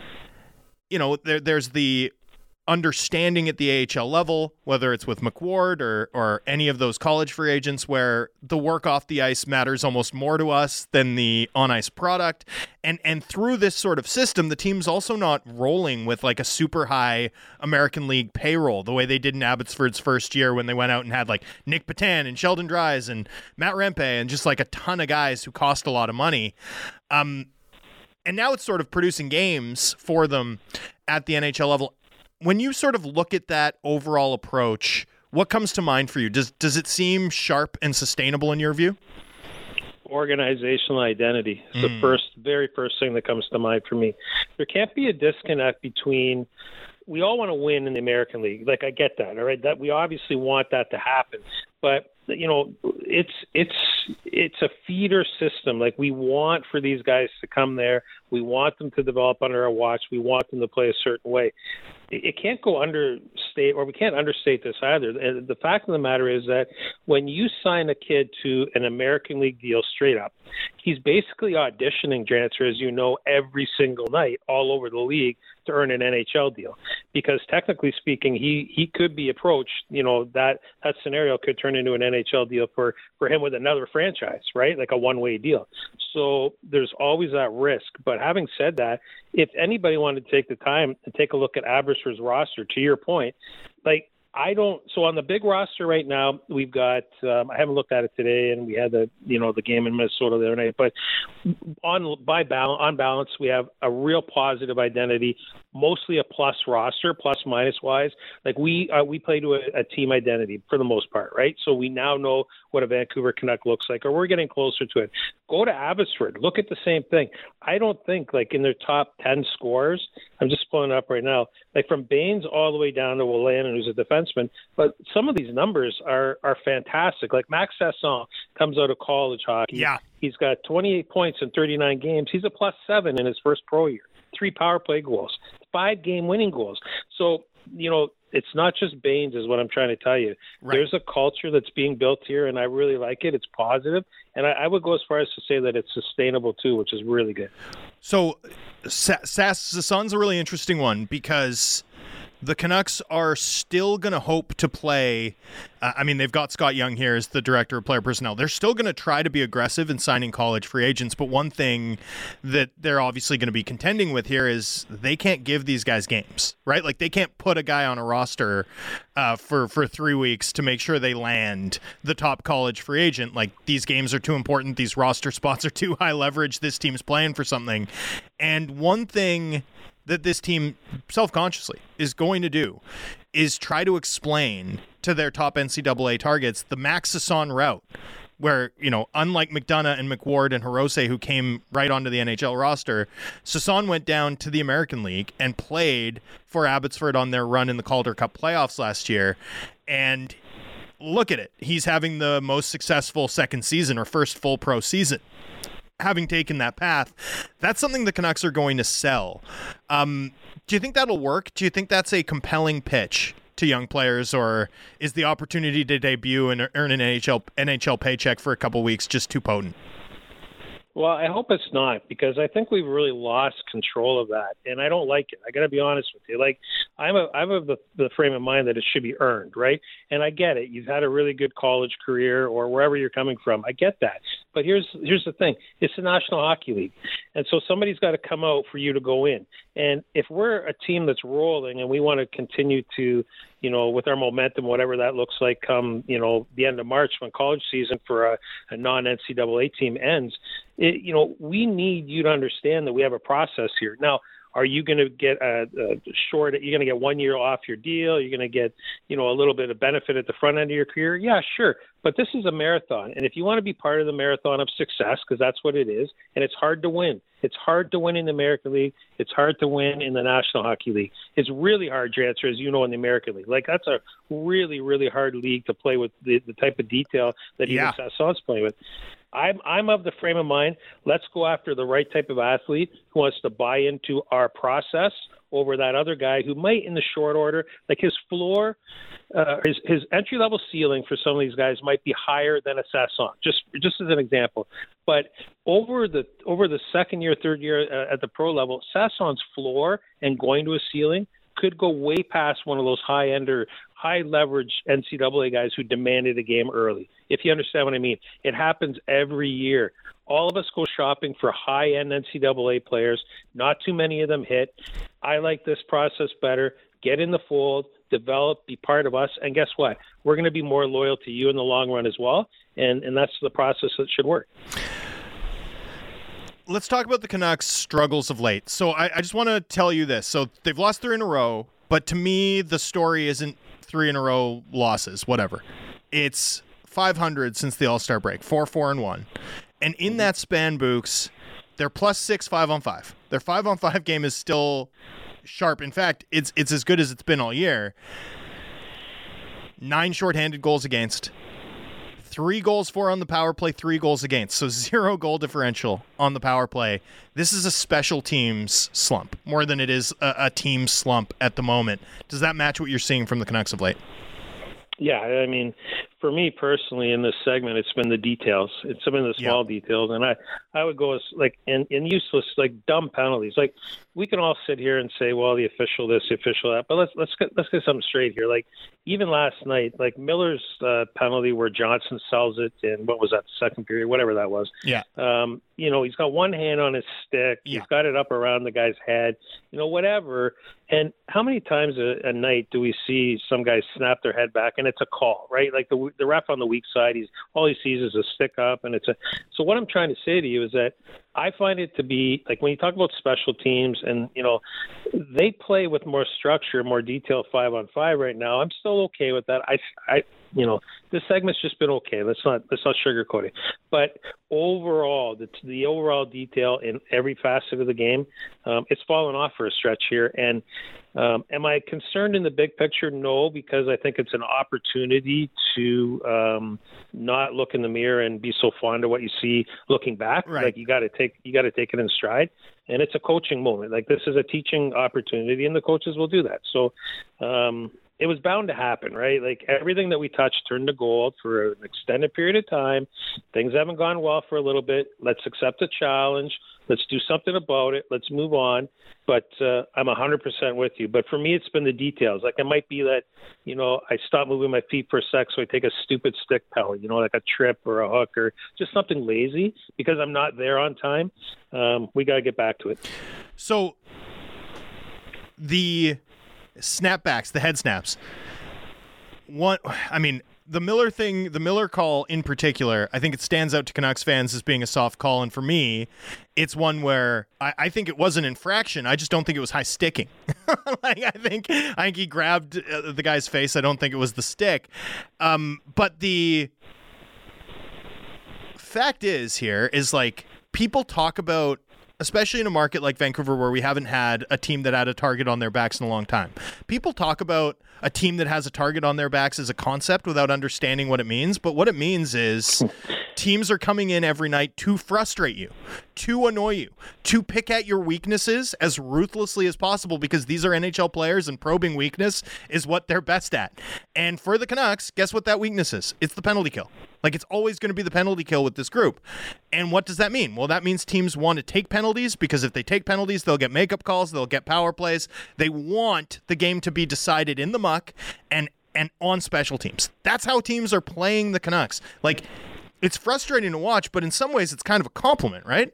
you know, there, there's the understanding at the A H L level, whether it's with McWard or or any of those college free agents, where the work off the ice matters almost more to us than the on ice product. And and through this sort of system, the team's also not rolling with like a super high American League payroll the way they did in Abbotsford's first year when they went out and had like Nick Patan and Sheldon Dries and Matt Rempe and just like a ton of guys who cost a lot of money. Um, and now it's sort of producing games for them at the N H L level. When you sort of look at that overall approach, what comes to mind for you? Does does it seem sharp and sustainable in your view? Organizational identity is mm. the first, very first thing that comes to mind for me. There can't be a disconnect between, we all want to win in the American League. Like, I get that, all right? That we obviously want that to happen. But, you know, it's it's it's a feeder system. Like, we want for these guys to come there. We want them to develop under our watch. We want them to play a certain way. It can't go understate, or we can't understate this either. The fact of the matter is that when you sign a kid to an American League deal straight up, he's basically auditioning, Drancer, as you know, every single night all over the league to earn an N H L deal. Because technically speaking, he, he could be approached, you know, that, that scenario could turn into an N H L deal for, for him with another franchise, right? Like a one-way deal. So there's always that risk. But having said that, if anybody wanted to take the time and take a look at Abbotsford's roster, to your point, like, I don't. So on the big roster right now, we've got. Um, I haven't looked at it today, and we had the you know the game in Minnesota the other night. But on by balance, on balance, we have a real positive identity, mostly a plus roster, plus minus wise. Like we uh, we play to a, a team identity for the most part, right? So we now know what a Vancouver Canuck looks like, or we're getting closer to it. Go to Abbotsford, look at the same thing. I don't think like in their top ten scorers. I'm just pulling it up right now. Like from Baines all the way down to Wolanin, who's a defenseman. But some of these numbers are are fantastic. Like Max Sasson comes out of college hockey. Yeah. He's got twenty-eight points in thirty-nine games. He's a plus seven in his first pro year. Three power play goals, five game winning goals. So, you know, it's not just Baines is what I'm trying to tell you. Right. There's a culture that's being built here, and I really like it. It's positive, and I, I would go as far as to say that it's sustainable too, which is really good. So, Saskatchewan's a really interesting one because the Canucks are still going to hope to play. Uh, I mean, they've got Scott Young here as the director of player personnel. They're still going to try to be aggressive in signing college free agents. But one thing that they're obviously going to be contending with here is they can't give these guys games, right? Like they can't put a guy on a roster uh, for, for three weeks to make sure they land the top college free agent. Like these games are too important. These roster spots are too high leverage. This team's playing for something. And one thing that this team self-consciously is going to do is try to explain to their top N C double A targets the Max Sasson route, where, you know, unlike McDonough and McWard and Hirose, who came right onto the N H L roster, Sasson went down to the American League and played for Abbotsford on their run in the Calder Cup playoffs last year. And look at it. He's having the most successful second season or first full pro season. Having taken that path, that's something the Canucks are going to sell. Um, do you think that'll work? Do you think that's a compelling pitch to young players, or is the opportunity to debut and earn an N H L N H L paycheck for a couple weeks just too potent? Well, I hope it's not, because I think we've really lost control of that, and I don't like it. I got to be honest with you. Like, I'm a, I'm of the, the frame of mind that it should be earned, right? And I get it. You've had a really good college career or wherever you're coming from. I get that. But here's here's the thing. It's the National Hockey League, and so somebody's got to come out for you to go in. And if we're a team that's rolling and we want to continue to, you know, with our momentum, whatever that looks like come, you know, the end of March when college season for a, a non-N C double A team ends, it, you know, we need you to understand that we have a process here. Now, are you going to get a, a short, you're going to get one year off your deal? You're going to get, you know, a little bit of benefit at the front end of your career? Yeah, sure. But this is a marathon. And if you want to be part of the marathon of success, because that's what it is, and it's hard to win. It's hard to win in the American League. It's hard to win in the National Hockey League. It's really hard, Janser, as you know, in the American League. Like, that's a really, really hard league to play with the, the type of detail that even yeah. Sasson's playing with. I'm I'm of the frame of mind, let's go after the right type of athlete who wants to buy into our process over that other guy who might, in the short order, like his floor, uh, his his entry level ceiling for some of these guys might be higher than a Sasson. Just just as an example, but over the over the second year, third year uh, at the pro level, Sasson's floor and going to a ceiling could go way past one of those high-ender, high-leverage N C double A guys who demanded a game early, if you understand what I mean. It happens every year. All of us go shopping for high-end N C double A players. Not too many of them hit. I like this process better. Get in the fold, develop, be part of us, and guess what? We're going to be more loyal to you in the long run as well, and, and that's the process that should work. Let's talk about the Canucks' struggles of late. So I, I just want to tell you this. So they've lost three in a row, but to me, the story isn't three in a row losses, whatever. It's five hundred since the All-Star break, four, four, and one. And in that span, Books, they're plus six, five on five. Their five on five game is still sharp. In fact, it's it's as good as it's been all year. Nine shorthanded goals against. Three goals for on the power play, three goals against. So zero goal differential on the power play. This is a special teams slump more than it is a, a team slump at the moment. Does that match what you're seeing from the Canucks of late? Yeah, I mean, for me personally in this segment, it's been the details. It's been the small yeah. details. And I, I would go as like in, in useless, like dumb penalties. Like we can all sit here and say, well, the official this, the official that, but let's, let's get, let's get something straight here. Like even last night, like Miller's uh, penalty where Johnson sells it in, what was that, second period, whatever that was. Yeah. Um, you know, he's got one hand on his stick. Yeah. He's got it up around the guy's head, you know, whatever. And how many times a, a night do we see some guys snap their head back and it's a call, right? Like the the ref on the weak side, he's all he sees is a stick up, and it's a. So what I'm trying to say to you is that I find it to be like when you talk about special teams and, you know, they play with more structure, more detail five on five right now. I'm still okay with that. I, I, you know, this segment's just been okay. Let's not, let's not sugarcoat it. But overall, the, the overall detail in every facet of the game, um, it's fallen off for a stretch here. And um, am I concerned in the big picture? No, because I think it's an opportunity to um, not look in the mirror and be so fond of what you see looking back. Right. Like you got to take, you got to take it in stride. And it's a coaching moment. Like this is a teaching opportunity, and the coaches will do that. So um, it was bound to happen, right? Like everything that we touched turned to gold for an extended period of time. Things haven't gone well for a little bit. Let's accept the challenge. Let's do something about it. Let's move on. But uh, I'm one hundred percent with you. But for me, it's been the details. Like it might be that, you know, I stop moving my feet for a sec, so I take a stupid stick penalty, you know, like a trip or a hook or just something lazy because I'm not there on time. Um, we got to get back to it. So the snapbacks, the head snaps, one, I mean, the Miller thing, the Miller call in particular, I think it stands out to Canucks fans as being a soft call. And for me, it's one where I, I think it was an infraction. I just don't think it was high sticking. like I think I think he grabbed uh, the guy's face. I don't think it was the stick. Um, but the fact is here is like people talk about, especially in a market like Vancouver where we haven't had a team that had a target on their backs in a long time. People talk about a team that has a target on their backs as a concept without understanding what it means. But what it means is teams are coming in every night to frustrate you, to annoy you, to pick at your weaknesses as ruthlessly as possible because these are N H L players and probing weakness is what they're best at. And for the Canucks, guess what that weakness is? It's the penalty kill. Like, it's always going to be the penalty kill with this group. And what does that mean? Well, that means teams want to take penalties because if they take penalties, they'll get makeup calls, they'll get power plays. They want the game to be decided in the muck and and on special teams. That's how teams are playing the Canucks. Like, it's frustrating to watch, but in some ways it's kind of a compliment, right?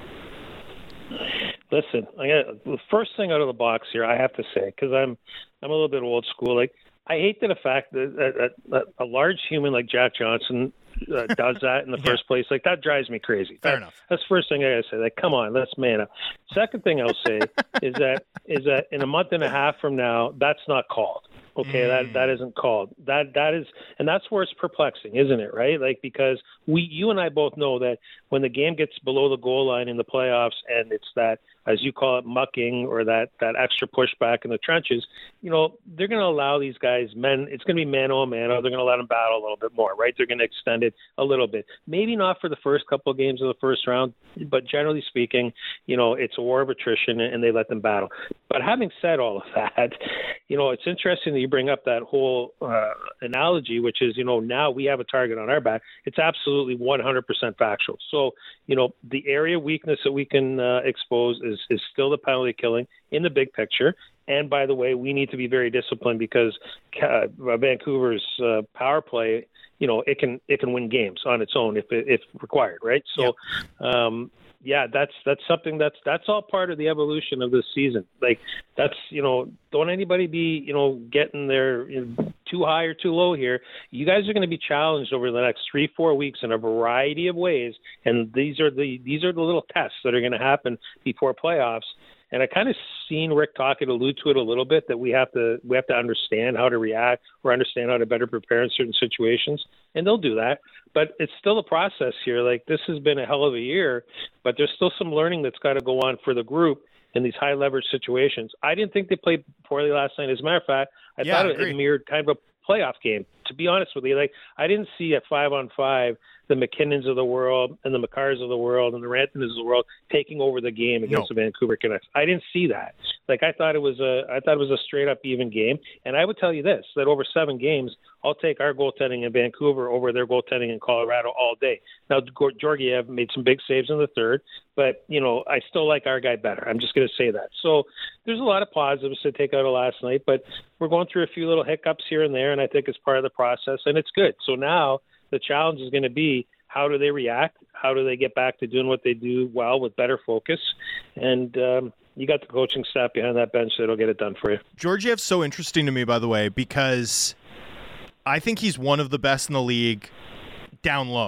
Listen, I got the first thing out of the box here, I have to say, because I'm I'm a little bit old school. Like, I hate the fact that a, a, a large human like Jack Johnson uh, does that in the yeah. first place. Like, that drives me crazy. Fair that, enough. That's the first thing I gotta say. Like, come on, let's man up. Second thing I'll say is that is that in a month and a half from now, that's not called. Okay, mm. that that isn't called. That that is, and that's where it's perplexing, isn't it? Right? Like, because we, you and I both know that when the game gets below the goal line in the playoffs, and it's that, as you call it, mucking or that that extra pushback in the trenches, you know, they're going to allow these guys, men. It's going to be mano a mano. They're going to let them battle a little bit more, right? They're going to extend it a little bit. Maybe not for the first couple of games of the first round, but generally speaking, you know, it's a war of attrition, and they let them battle. But having said all of that, you know, it's interesting that you bring up that whole uh, analogy, which is, you know, now we have a target on our back. It's absolutely one hundred percent factual. So, you know, the area of weakness that we can uh, expose is, is still the penalty killing in the big picture. And by the way, we need to be very disciplined because uh, Vancouver's uh, power play, you know, it can it can win games on its own if if required, right? So, yep. um, yeah, that's that's something that's that's all part of the evolution of this season. Like, that's, you know, don't anybody be, you know, getting there, you know, too high or too low here. You guys are going to be challenged over the next three, four weeks in a variety of ways, and these are the these are the little tests that are going to happen before playoffs. And I kind of seen Rick Tocchet allude to it a little bit, that we have to we have to understand how to react or understand how to better prepare in certain situations, and they'll do that. But it's still a process here. Like, this has been a hell of a year, but there's still some learning that's got to go on for the group in these high leverage situations. I didn't think they played poorly last night. As a matter of fact, I yeah, thought I it, it mirrored kind of a playoff game, to be honest with you. Like, I didn't see a five on five the McKinnons of the world and the Makars of the world and the Rantanens of the world taking over the game against no. the Vancouver Canucks. I didn't see that. Like, I thought it was a I thought it was a straight up even game. And I would tell you this, that over seven games, I'll take our goaltending in Vancouver over their goaltending in Colorado all day. Now, Georgiev made some big saves in the third, but, you know, I still like our guy better. I'm just going to say that. So there's a lot of positives to take out of last night, but we're going through a few little hiccups here and there, and I think it's part of the process, and it's good. So now the challenge is going to be, how do they react? How do they get back to doing what they do well with better focus? And um, you got the coaching staff behind that bench that'll get it done for you. Georgiev's so interesting to me, by the way, because I think he's one of the best in the league down low.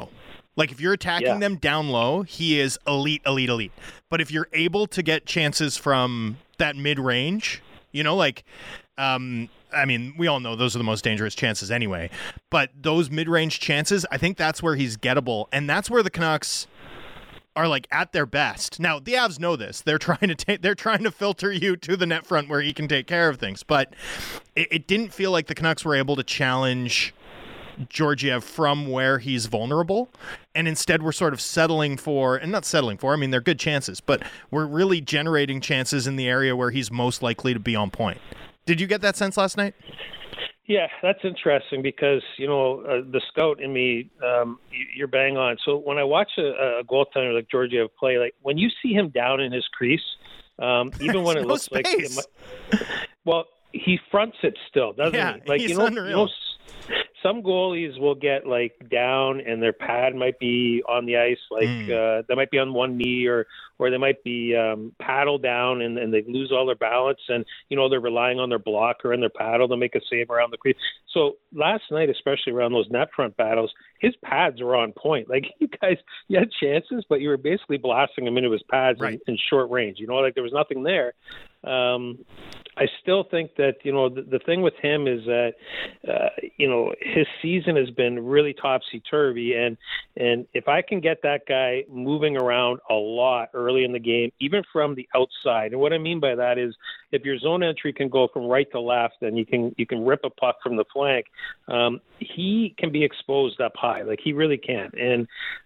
Like, if you're attacking Yeah. them down low, he is elite, elite, elite. But if you're able to get chances from that mid-range, you know, like, um, I mean, we all know those are the most dangerous chances anyway. But those mid-range chances, I think that's where he's gettable. And that's where the Canucks are, like, at their best. Now, the Avs know this. They're trying to take, they're trying to filter you to the net front where he can take care of things. But it, it didn't feel like the Canucks were able to challenge Georgiev from where he's vulnerable, and instead we're sort of settling for, and not settling for, I mean, they're good chances, but we're really generating chances in the area where he's most likely to be on point. Did you get that sense last night? Yeah, that's interesting because, you know, uh, the scout in me, um, you're bang on. So when I watch a, a goaltender like Georgiev play, like when you see him down in his crease, um, even when it no looks space. like, it might, well, he fronts it still, doesn't Yeah, he? Like, he's you know, unreal. you know, some goalies will get like down and their pad might be on the ice, like Mm. uh, they might be on one knee, or or they might be um, paddle down and, and they lose all their balance, and you know they're relying on their blocker and their paddle to make a save around the crease. So last night, especially around those net front battles, his pads were on point. Like, you guys, you had chances, but you were basically blasting him into his pads Right. in, in short range. You know, like there was nothing there. Um, I still think that, you know, the, the thing with him is that, uh, you know, his season has been really topsy-turvy. And, and if I can get that guy moving around a lot early in the game, even from the outside, and what I mean by that is if your zone entry can go from right to left and you can you can rip a puck from the flank, um, he can be exposed up high. Like, he really can. And,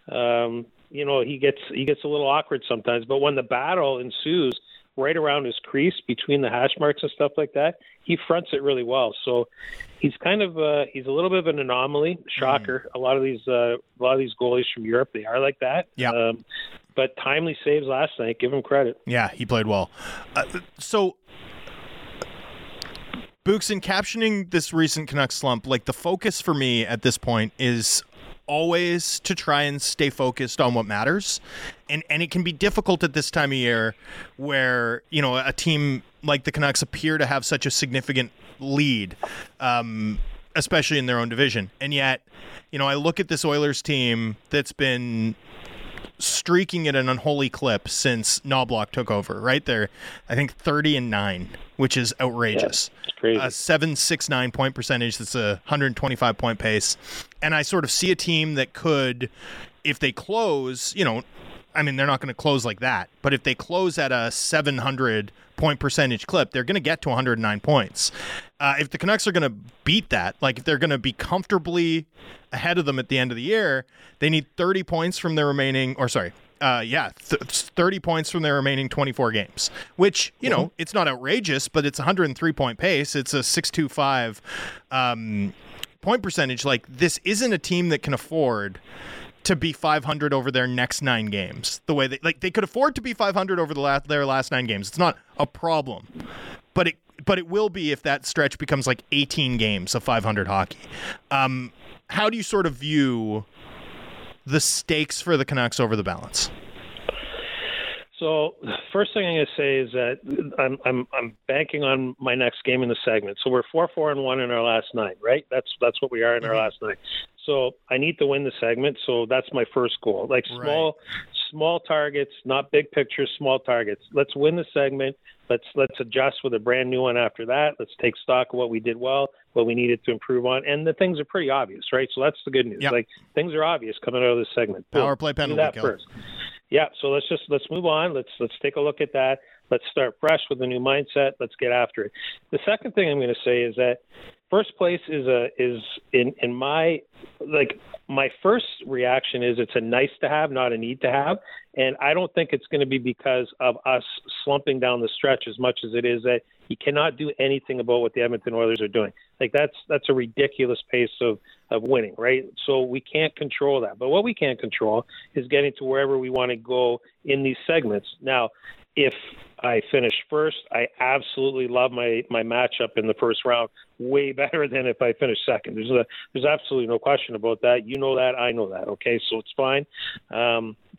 um, you know, he gets he gets a little awkward sometimes. But when the battle ensues, right around his crease between the hash marks and stuff like that, he fronts it really well. So he's kind of uh, he's a little bit of an anomaly. Shocker. Mm. A lot of these uh, a lot of these goalies from Europe, they are like that. Yeah. Um, but timely saves last night. Give him credit. Yeah, he played well. Uh, so, Books, in captioning this recent Canucks slump, like, the focus for me at this point is always to try and stay focused on what matters. And and it can be difficult at this time of year where, you know, a team like the Canucks appear to have such a significant lead, um, especially in their own division. And yet, you know, I look at this Oilers team that's been streaking at an unholy clip since Knobloch took over, right? They're, I think, thirty and nine, which is outrageous. Yeah, it's crazy. A seven sixty-nine point percentage, that's a one hundred twenty-five point pace. And I sort of see a team that could, if they close, you know, I mean, they're not going to close like that, but if they close at a seven hundred point percentage clip, they're going to get to one hundred nine points. Uh, if the Canucks are going to beat that, like if they're going to be comfortably ahead of them at the end of the year, they need thirty points from their remaining, or sorry, uh, yeah, th- thirty points from their remaining twenty-four games, which, you know, it's not outrageous, but it's a one hundred three point pace. It's a six twenty-five um, point percentage. Like, this isn't a team that can afford to be five hundred over their next nine games. The way they, like, they could afford to be five hundred over the last, their last nine games. It's not a problem, but it, but it will be if that stretch becomes like eighteen games of five hundred hockey. Um, how do you sort of view the stakes for the Canucks over the balance? So first thing I'm going to say is that I'm I'm I'm banking on my next game in the segment. So we're four four and one in our last nine, right? That's that's what we are in mm-hmm. our last nine. So I need to win the segment. So that's my first goal. Like small right. small targets, not big picture, small targets. Let's win the segment. Let's let's adjust with a brand new one after that. Let's take stock of what we did well, what we needed to improve on, and the things are pretty obvious, right? So that's the good news. Yep. Like, things are obvious coming out of this segment. Boom. Power play penalty. Do that kill. first. Yeah, so let's just let's move on. Let's let's take a look at that. Let's start fresh with a new mindset. Let's get after it. The second thing I'm going to say is that first place is a is in in my like my first reaction is it's a nice to have, not a need to have. And I don't think it's going to be because of us slumping down the stretch as much as it is that you cannot do anything about what the Edmonton Oilers are doing. Like, that's that's a ridiculous pace of, of winning, right? So we can't control that. But what we can control is getting to wherever we want to go in these segments. Now, if I finish first, I absolutely love my, my matchup in the first round way better than if I finish second. There's a, there's absolutely no question about that. You know that. I know that. Okay, so it's fine. Um,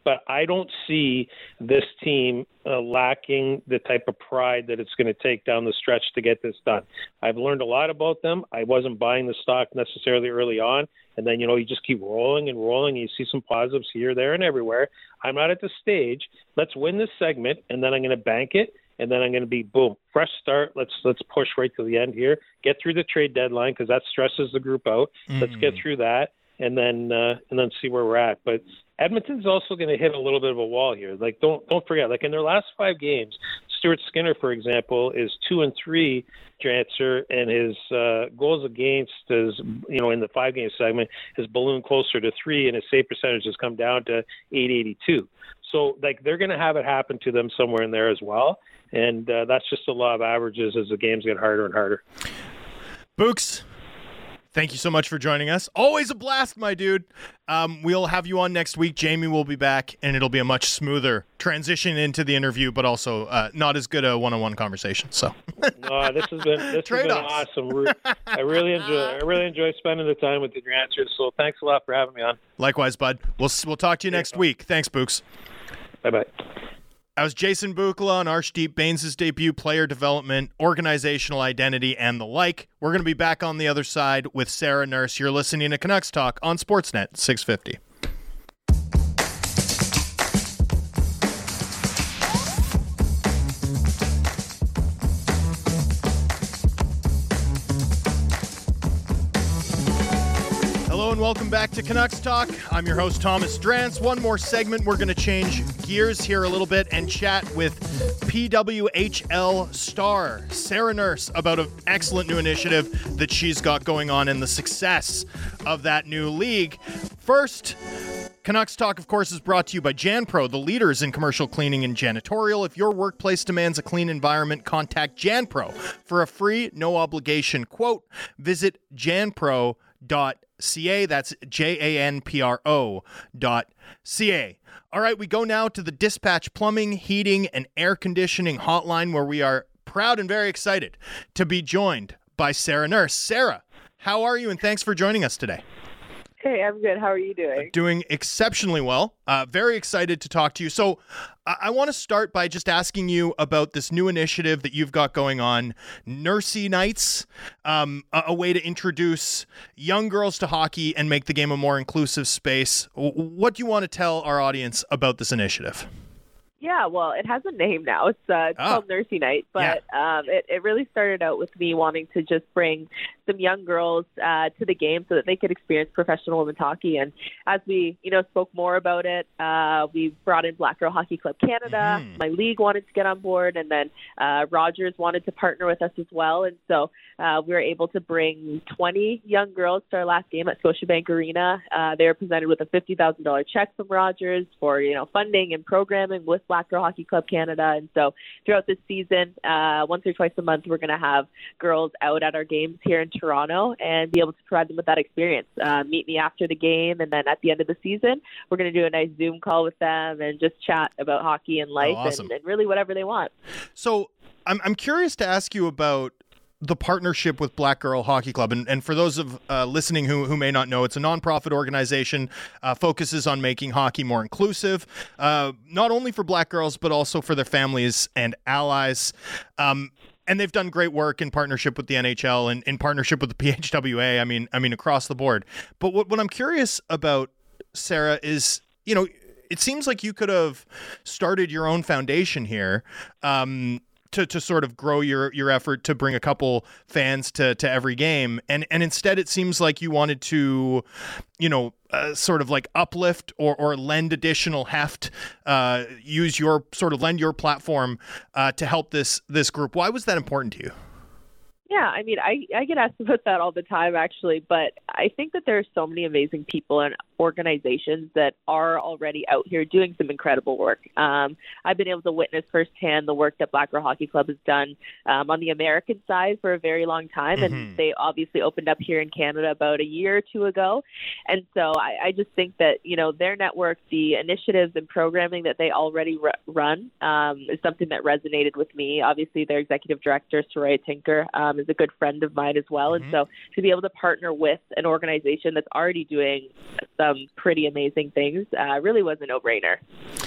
But I don't see this team uh, lacking the type of pride that it's going to take down the stretch to get this done. I've learned a lot about them. I wasn't buying the stock necessarily early on. And then, you know, you just keep rolling and rolling. And you see some positives here, there, and everywhere. I'm not at the stage. Let's win this segment, and then I'm going to bank it. And then I'm going to be, boom, fresh start. Let's let's push right to the end here. Get through the trade deadline because that stresses the group out. Mm. Let's get through that, and then uh, and then see where we're at. But Edmonton's also going to hit a little bit of a wall here. Like don't don't forget, like in their last five games, Stuart Skinner, for example, is two and three answer, and his uh, goals against is, you know, in the five game segment, his balloon closer to three, and his save percentage has come down to eight eighty-two. So like they're going to have it happen to them somewhere in there as well. And uh, that's just the law of averages as the games get harder and harder. Books, thank you so much for joining us. Always a blast, my dude. Um, we'll have you on next week. Jamie will be back, and it'll be a much smoother transition into the interview, but also uh, not as good a one-on-one conversation. So, no, this has been this has been awesome. I really enjoy I really enjoy spending the time with your answers. So, thanks a lot for having me on. Likewise, bud. We'll we'll talk to you next week. Thanks, Books. Bye bye. That was Jason Bukala on Arshdeep Bains' debut, player development, organizational identity, and the like. We're going to be back on the other side with Sarah Nurse. You're listening to Canucks Talk on Sportsnet six fifty. Hello and welcome back to Canucks Talk. I'm your host, Thomas Drance. One more segment. We're going to change gears here a little bit and chat with P W H L star Sarah Nurse about an excellent new initiative that she's got going on and the success of that new league. First, Canucks Talk, of course, is brought to you by JanPro, the leaders in commercial cleaning and janitorial. If your workplace demands a clean environment, contact JanPro for a free, no-obligation quote. Visit janpro dot c a. That's J A N P R O dot C A. All right, we go now to the Dispatch Plumbing, Heating, and Air Conditioning Hotline, where we are proud and very excited to be joined by Sarah Nurse. Sarah, how are you? And thanks for joining us today. Hey, I'm good. How are you doing? Doing exceptionally well. Uh, very excited to talk to you. So I, I want to start by just asking you about this new initiative that you've got going on, Nursey Nights, um, a, a way to introduce young girls to hockey and make the game a more inclusive space. W- what do you want to tell our audience about this initiative? Yeah, well, it has a name now. It's, uh, it's oh. called Nursey Night, but yeah. um, it, it really started out with me wanting to just bring some young girls uh, to the game so that they could experience professional women's hockey. And as we, you know, spoke more about it, uh, we brought in Black Girl Hockey Club Canada. Mm. My league wanted to get on board, and then uh, Rogers wanted to partner with us as well. And so uh, we were able to bring twenty young girls to our last game at Scotiabank Arena. Uh, they were presented with a fifty thousand dollars check from Rogers for, you know, funding and programming with Black Girl Hockey Club Canada. And so throughout this season, uh, once or twice a month, we're going to have girls out at our games here in Toronto and be able to provide them with that experience. Uh, meet me after the game, and then at the end of the season, we're going to do a nice Zoom call with them and just chat about hockey and life. Oh, awesome. and, and really whatever they want. So I'm I'm curious to ask you about the partnership with Black Girl Hockey Club. And, and for those of uh, listening who, who may not know, it's a nonprofit organization, uh, focuses on making hockey more inclusive, uh, not only for Black girls, but also for their families and allies. Um, and they've done great work in partnership with the N H L and in partnership with the P H W A. I mean, I mean, across the board. But what, what I'm curious about, Sarah, is, you know, it seems like you could have started your own foundation here, um, to, to sort of grow your, your effort to bring a couple fans to, to every game. And, and instead it seems like you wanted to, you know, uh, sort of like uplift or, or lend additional heft, uh, use your sort of lend your platform uh, to help this, this group. Why was that important to you? Yeah, I mean, I, I get asked about that all the time, actually, but I think that there are so many amazing people and organizations that are already out here doing some incredible work. Um, I've been able to witness firsthand the work that Black Girl Hockey Club has done um, on the American side for a very long time, mm-hmm. and they obviously opened up here in Canada about a year or two ago. And so I, I just think that, you know, their network, the initiatives and programming that they already r- run um, is something that resonated with me. Obviously, their executive director, Soraya Tinker, um, is a good friend of mine as well. Mm-hmm. And so to be able to partner with an organization that's already doing such some pretty amazing things, uh, really was a no-brainer.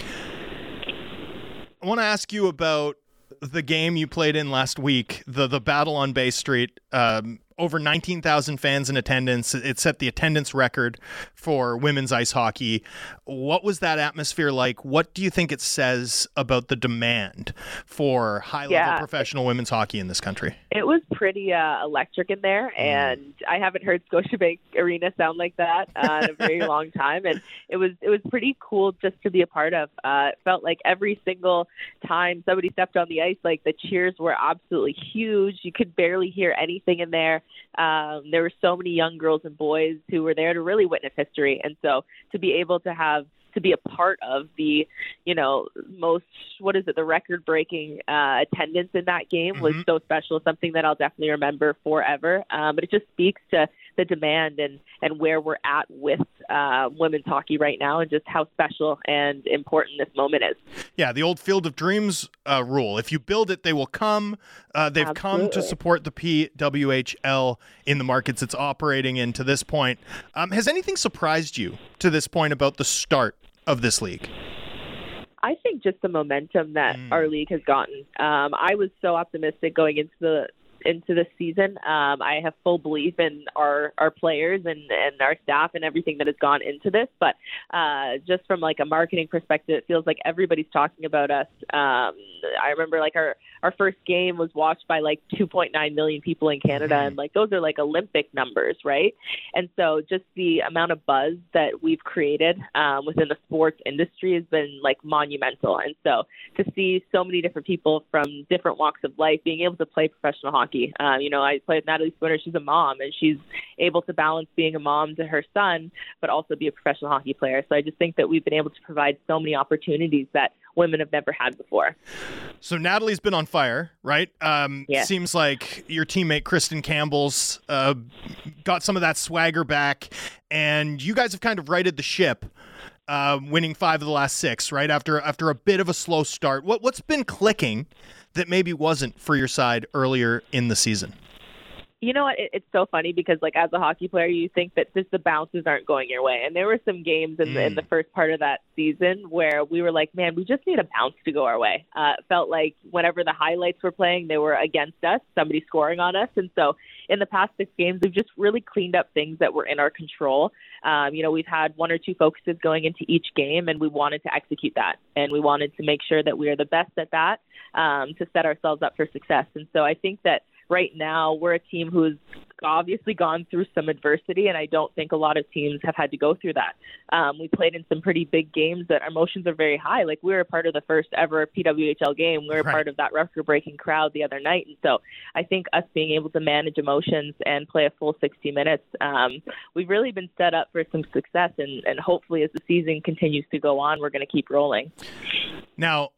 I want to ask you about the game you played in last week, the the battle on Bay Street. Um, over nineteen thousand fans in attendance. It set the attendance record for women's ice hockey. What was that atmosphere like? What do you think it says about the demand for high-level yeah. professional women's hockey in this country? It was pretty uh, electric in there, and I haven't heard Scotiabank Arena sound like that uh, in a very long time, and it was it was pretty cool just to be a part of. Uh, it felt like every single time somebody stepped on the ice, like the cheers were absolutely huge. You could barely hear anything in there. Um, there were so many young girls and boys who were there to really witness history. And so to be able to have, to be a part of the, you know, most, what is it, the record-breaking uh, attendance in that game mm-hmm. was so special, something that I'll definitely remember forever. Um, but it just speaks to the demand and, and where we're at with uh, women's hockey right now and just how special and important this moment is. Yeah, the old Field of Dreams uh, rule. If you build it, they will come. Uh, they've Absolutely. come to support the P W H L in the markets it's operating in to this point. Um, has anything surprised you to this point about the start of this league? I think just the momentum that mm. our league has gotten. Um, I was so optimistic going into the into this season. Um, I have full belief in our, our players and, and our staff and everything that has gone into this. But uh, just from like a marketing perspective, it feels like everybody's talking about us. Um, I remember like our, our first game was watched by like two point nine million people in Canada. Mm-hmm. And like, those are like Olympic numbers, right? And so just the amount of buzz that we've created um, within the sports industry has been like monumental. And so to see so many different people from different walks of life being able to play professional hockey. Um, you know, I play with Natalie Spooner. She's a mom, and she's able to balance being a mom to her son, but also be a professional hockey player. So I just think that we've been able to provide so many opportunities that women have never had before. So Natalie's been on fire, right? Um, yeah. Seems like your teammate Kristen Campbell's uh, got some of that swagger back, and you guys have kind of righted the ship. Uh, winning five of the last six, right? After after a bit of a slow start. What, what's been clicking that maybe wasn't for your side earlier in the season? You know what? It, it's so funny because, like, as a hockey player, you think that just the bounces aren't going your way. And there were some games in, mm. the, in the first part of that season where we were like, man, we just need a bounce to go our way. Uh, it felt like whenever the highlights were playing, they were against us, somebody scoring on us. And so in the past six games, we've just really cleaned up things that were in our control. Um, you know, we've had one or two focuses going into each game, and we wanted to execute that. And we wanted to make sure that we are the best at that um, to set ourselves up for success. And so I think that right now, we're a team who's obviously gone through some adversity, and I don't think a lot of teams have had to go through that. Um, we played in some pretty big games that our emotions are very high. Like, we were a part of the first ever P W H L game. We were right. part of that record-breaking crowd the other night. And so I think us being able to manage emotions and play a full sixty minutes, um, we've really been set up for some success. And, and hopefully as the season continues to go on, we're going to keep rolling. Now,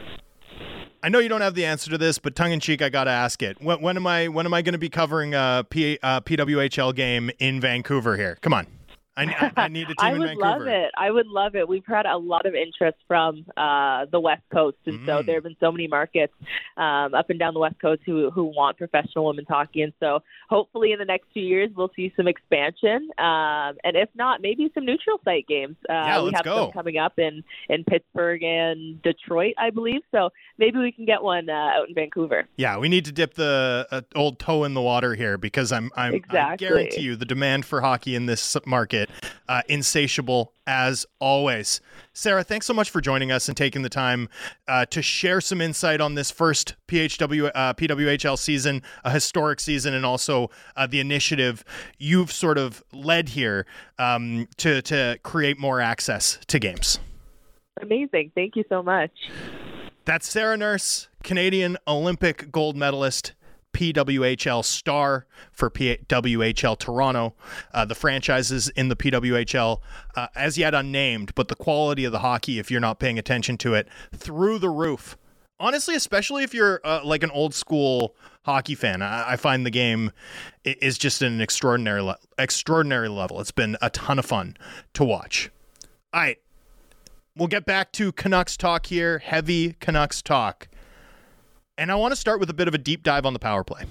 I know you don't have the answer to this, but tongue-in-cheek, I got to ask it. When, when am I when am I going to be covering a P, uh, P W H L game in Vancouver here? Come on. I, I, I need a team I in would Vancouver. love it. I would love it. We've had a lot of interest from uh, the West Coast, and mm. so there have been so many markets um, up and down the West Coast who who want professional women's hockey, and so hopefully in the next few years we'll see some expansion, um, and if not, maybe some neutral site games. Uh, yeah, we let's have go. some coming up in, in Pittsburgh and Detroit, I believe, so maybe we can get one uh, out in Vancouver. Yeah, we need to dip the uh, old toe in the water here because I'm, I'm exactly. I guarantee you the demand for hockey in this market uh, insatiable as always. Sarah, thanks so much for joining us and taking the time uh, to share some insight on this first P H W uh, P W H L season, a historic season, and also uh, the initiative you've sort of led here um, to to create more access to games. Amazing. Thank you so much. That's Sarah Nurse, Canadian Olympic gold medalist, P W H L star for P W H L Toronto. Uh, the franchises in the P W H L, uh, as yet unnamed, but the quality of the hockey, if you're not paying attention to it, through the roof. Honestly, especially if you're uh, like an old school hockey fan, I, I find the game is just an extraordinary, le- extraordinary level. It's been a ton of fun to watch. All right, we'll get back to Canucks talk here, heavy Canucks talk. And I want to start with a bit of a deep dive on the power play.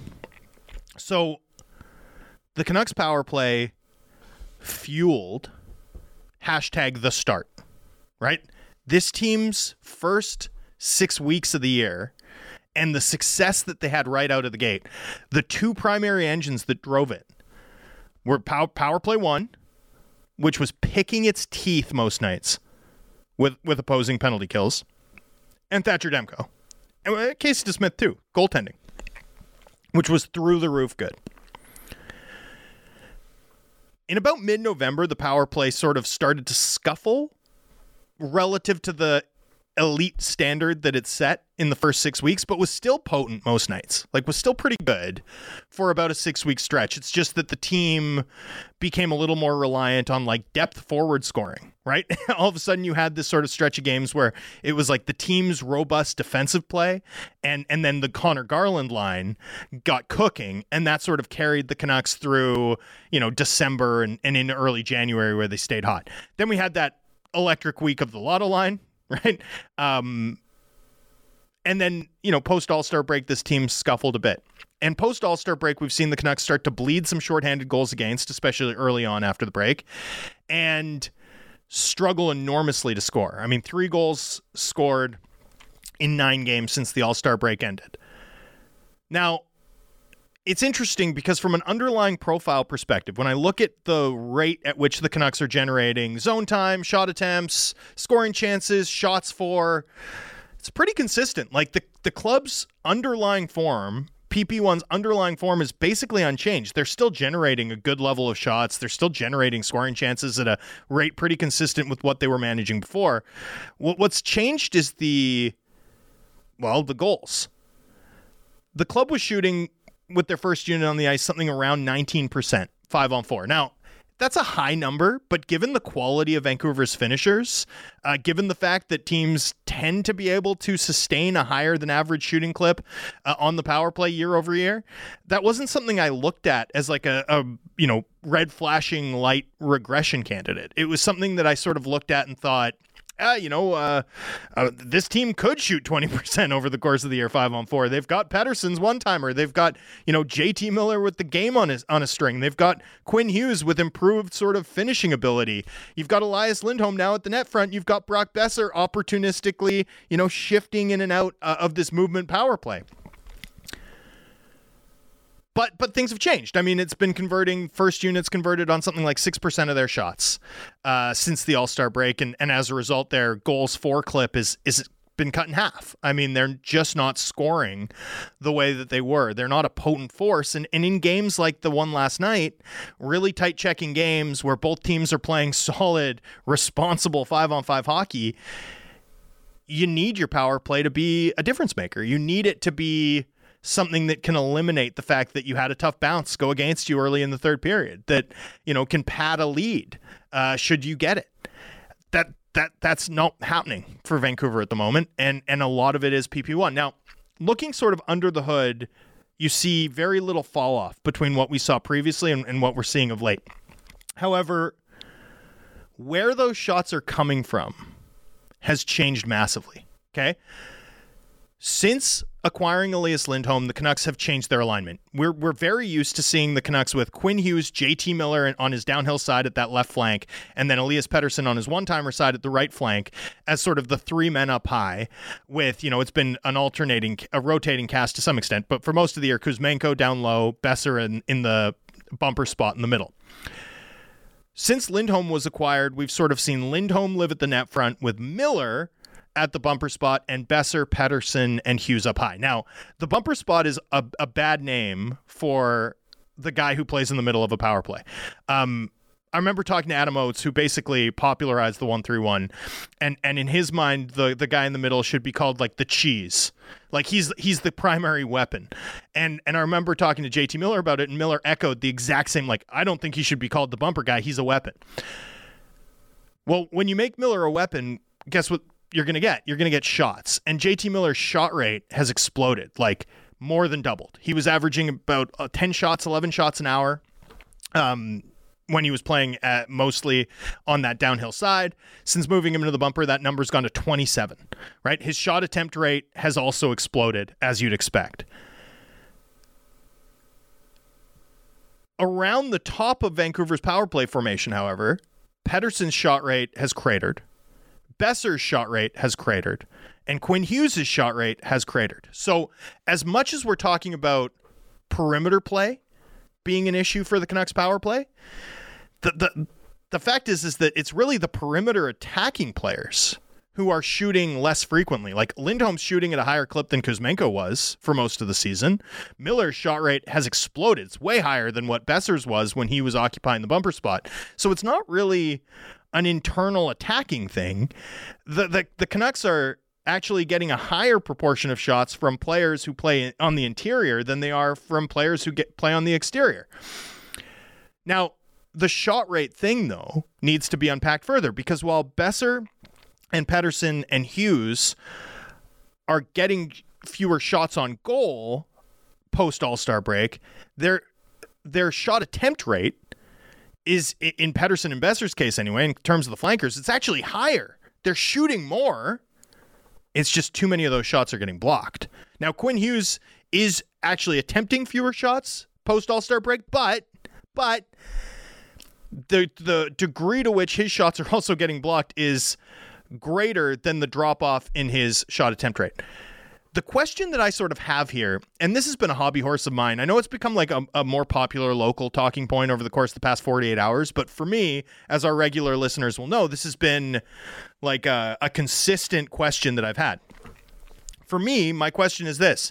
So the Canucks power play fueled hashtag the start, right? This team's first six weeks of the year and the success that they had right out of the gate, the two primary engines that drove it were power, power play one, which was picking its teeth most nights with, with opposing penalty kills, and Thatcher Demko. And Casey DeSmith, too, goaltending, which was through the roof good. In about mid-November, the power play sort of started to scuffle relative to the elite standard that it set in the first six weeks, but was still potent most nights. Like, was still pretty good for about a six-week stretch. It's just that the team became a little more reliant on, like, depth forward scoring, right? All of a sudden, you had this sort of stretch of games where it was like the team's robust defensive play, and and then the Connor Garland line got cooking, and that sort of carried the Canucks through, you know, December and, and into early January where they stayed hot. Then we had that electric week of the Lotto line, right? Um, and then, you know, post All-Star break, this team scuffled a bit. And post All-Star break, we've seen the Canucks start to bleed some shorthanded goals against, especially early on after the break, and struggle enormously to score. I mean, three goals scored in nine games since the All-Star break ended. Now, it's interesting because from an underlying profile perspective, when I look at the rate at which the Canucks are generating zone time, shot attempts, scoring chances, shots for, it's pretty consistent. Like the, the club's underlying form, P P one's underlying form is basically unchanged. They're still generating a good level of shots. They're still generating scoring chances at a rate pretty consistent with what they were managing before. What's changed is the, well, the goals. The club was shooting with their first unit on the ice something around nineteen percent, five on four. Now, that's a high number, but given the quality of Vancouver's finishers, uh, given the fact that teams tend to be able to sustain a higher than average shooting clip uh, on the power play year over year, that wasn't something I looked at as like a, a you know, red flashing light regression candidate. It was something that I sort of looked at and thought, Uh, you know, uh, uh, this team could shoot twenty percent over the course of the year, five on four. They've got Pettersson's one-timer. They've got, you know, J T Miller with the game on his on a string. They've got Quinn Hughes with improved sort of finishing ability. You've got Elias Lindholm now at the net front. You've got Brock Besser opportunistically, you know, shifting in and out uh, of this movement power play. But but things have changed. I mean, it's been converting, first units converted on something like six percent of their shots uh, since the All-Star break. And, and as a result, their goals for clip is is been cut in half. I mean, they're just not scoring the way that they were. They're not a potent force. And, and in games like the one last night, really tight checking games where both teams are playing solid, responsible five-on-five hockey, you need your power play to be a difference maker. You need it to be something that can eliminate the fact that you had a tough bounce go against you early in the third period, that, you know, can pad a lead uh, should you get it. That that that's not happening for Vancouver at the moment, and and a lot of it is P P one. Now, looking sort of under the hood, you see very little fall off between what we saw previously and, and what we're seeing of late. However, where those shots are coming from has changed massively. Okay. Since acquiring Elias Lindholm, the Canucks have changed their alignment. We're we're very used to seeing the Canucks with Quinn Hughes, J T Miller on his downhill side at that left flank, and then Elias Pettersson on his one-timer side at the right flank as sort of the three men up high with, you know, it's been an alternating, a rotating cast to some extent, but for most of the year, Kuzmenko down low, Besser in, in the bumper spot in the middle. Since Lindholm was acquired, we've sort of seen Lindholm live at the net front with Miller at the bumper spot and Besser, Pettersson, and Hughes up high. Now, the bumper spot is a, a bad name for the guy who plays in the middle of a power play. Um, I remember talking to Adam Oates, who basically popularized the one three one, and and in his mind, the the guy in the middle should be called like the cheese. Like he's he's the primary weapon. And and I remember talking to J T Miller about it, and Miller echoed the exact same, like, I don't think he should be called the bumper guy. He's a weapon. Well, when you make Miller a weapon, guess what you're going to get? You're going to get shots. And J T Miller's shot rate has exploded, like more than doubled. He was averaging about uh, ten shots, eleven shots an hour um, when he was playing at mostly on that downhill side. Since moving him into the bumper, that number's gone to twenty-seven, right? His shot attempt rate has also exploded, as you'd expect. Around the top of Vancouver's power play formation, however, Pettersson's shot rate has cratered. Boeser's shot rate has cratered. And Quinn Hughes' shot rate has cratered. So as much as we're talking about perimeter play being an issue for the Canucks power play, the the, the fact is, is that it's really the perimeter attacking players who are shooting less frequently. Like Lindholm's shooting at a higher clip than Kuzmenko was for most of the season. Miller's shot rate has exploded. It's way higher than what Boeser's was when he was occupying the bumper spot. So it's not really an internal attacking thing. The the, the Canucks are actually getting a higher proportion of shots from players who play on the interior than they are from players who get play on the exterior. Now, the shot rate thing, though, needs to be unpacked further, because while Boeser and Pettersson and Hughes are getting fewer shots on goal post All-Star break, their their shot attempt rate is, in Pettersson and Boeser's case anyway, in terms of the flankers, it's actually higher. They're shooting more. It's just too many of those shots are getting blocked. Now, Quinn Hughes is actually attempting fewer shots post All-Star break, but but the the degree to which his shots are also getting blocked is greater than the drop-off in his shot attempt rate. The question that I sort of have here, and this has been a hobby horse of mine, I know it's become like a, a more popular local talking point over the course of the past forty-eight hours, but for me, as our regular listeners will know, this has been like a, a consistent question that I've had. For me, my question is this: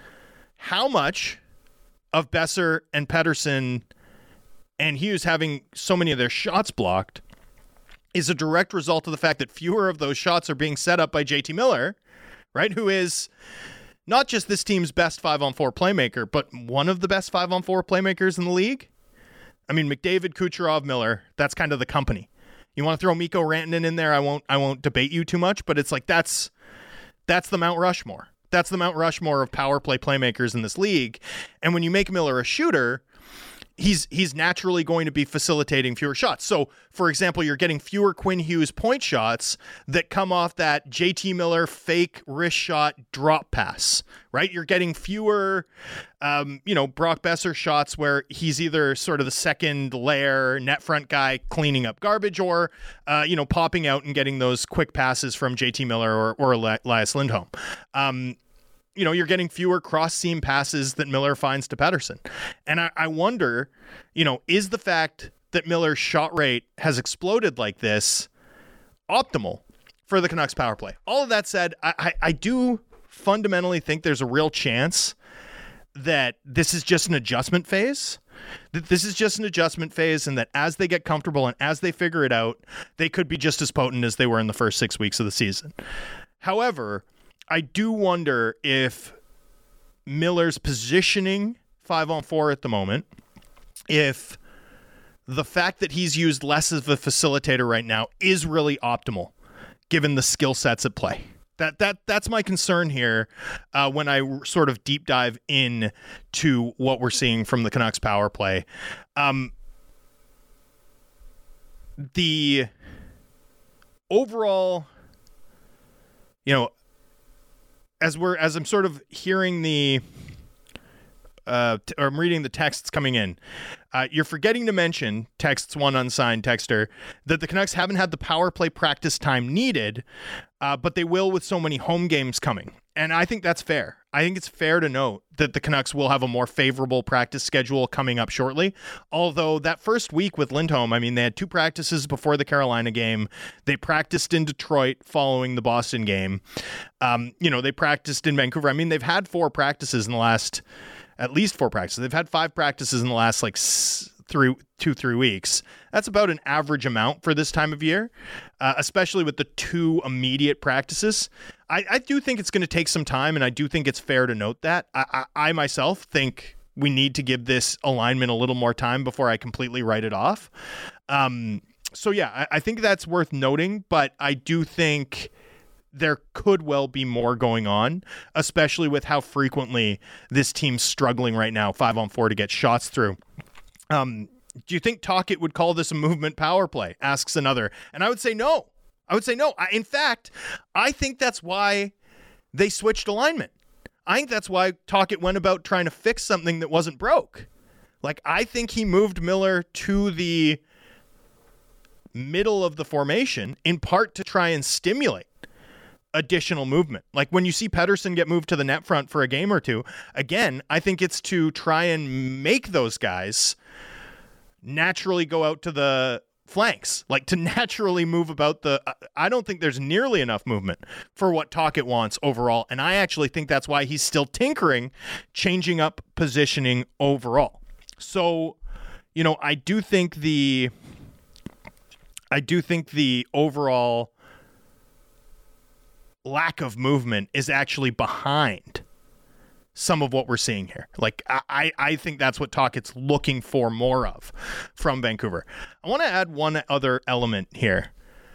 how much of Boeser and Pettersson and Hughes having so many of their shots blocked is a direct result of the fact that fewer of those shots are being set up by J T Miller, right? Who is not just this team's best five-on-four playmaker, but one of the best five-on-four playmakers in the league. I mean, McDavid, Kucherov, Miller, that's kind of the company. You want to throw Mikko Rantanen in there, I won't I won't debate you too much, but it's like that's that's the Mount Rushmore. That's the Mount Rushmore of power play playmakers in this league. And when you make Miller a shooter, he's he's naturally going to be facilitating fewer shots. So, for example, you're getting fewer Quinn Hughes point shots that come off that J T Miller fake wrist shot drop pass, right? You're getting fewer, um, you know, Brock Boeser shots where he's either sort of the second layer net front guy cleaning up garbage, or, uh, you know, popping out and getting those quick passes from J T Miller or, or Elias Lindholm. Um, You know, you're getting fewer cross-seam passes that Miller finds to Pettersson. And I, I wonder, you know, is the fact that Miller's shot rate has exploded like this optimal for the Canucks power play? All of that said, I, I, I do fundamentally think there's a real chance that this is just an adjustment phase, that this is just an adjustment phase, and that as they get comfortable and as they figure it out, they could be just as potent as they were in the first six weeks of the season. However, I do wonder if Miller's positioning five on four at the moment, if the fact that he's used less of a facilitator right now is really optimal, given the skill sets at play. That that that's my concern here uh, when I sort of deep dive in to what we're seeing from the Canucks power play. Um, the overall, you know, As we're as I'm sort of hearing the, uh, t- or I'm reading the texts coming in, uh, you're forgetting to mention, texts one unsigned texter, that the Canucks haven't had the power play practice time needed, uh, but they will with so many home games coming. And I think that's fair. I think it's fair to note that the Canucks will have a more favorable practice schedule coming up shortly. Although that first week with Lindholm, I mean, they had two practices before the Carolina game. They practiced in Detroit following the Boston game. Um, you know, they practiced in Vancouver. I mean, they've had four practices in the last, at least four practices. They've had five practices in the last like three, two, three weeks. That's about an average amount for this time of year, uh, especially with the two immediate practices. I, I do think it's going to take some time, and I do think it's fair to note that. I, I, I myself think we need to give this alignment a little more time before I completely write it off. Um, so, yeah, I, I think that's worth noting, but I do think there could well be more going on, especially with how frequently this team's struggling right now, five on four, to get shots through. Um, do you think Tocchet would call this a movement power play? Asks another. And I would say no. I would say no. I, in fact, I think that's why they switched alignment. I think that's why Tocchet went about trying to fix something that wasn't broke. Like, I think he moved Miller to the middle of the formation, in part to try and stimulate additional movement. Like when you see Pettersson get moved to the net front for a game or two, again, I think it's to try and make those guys naturally go out to the flanks, like to naturally move about the... I don't think there's nearly enough movement for what Tocchet wants overall, and I actually think that's why he's still tinkering, changing up positioning overall. So, you know, I do think the... I do think the overall lack of movement is actually behind some of what we're seeing here. Like, I, I think that's what Tocchet's looking for more of from Vancouver. I want to add one other element here.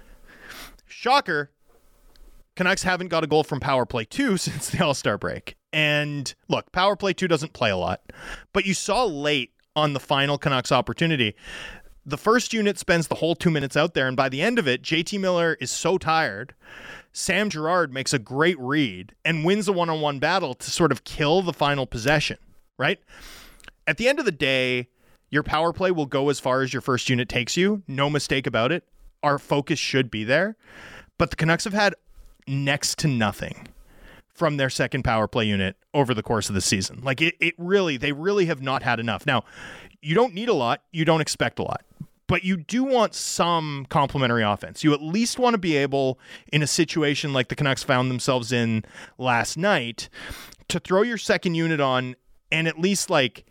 Shocker, Canucks haven't got a goal from power play two since the All-Star break. And look, power play two doesn't play a lot, but you saw late on the final Canucks opportunity, the first unit spends the whole two minutes out there, and by the end of it, J T Miller is so tired, Sam Girard makes a great read and wins a one-on-one battle to sort of kill the final possession, right? At the end of the day, your power play will go as far as your first unit takes you. No mistake about it. Our focus should be there. But the Canucks have had next to nothing from their second power play unit over the course of the season. Like it, it really, they really have not had enough. Now, you don't need a lot. You don't expect a lot. But you do want some complementary offense. You at least want to be able, in a situation like the Canucks found themselves in last night, to throw your second unit on and at least like,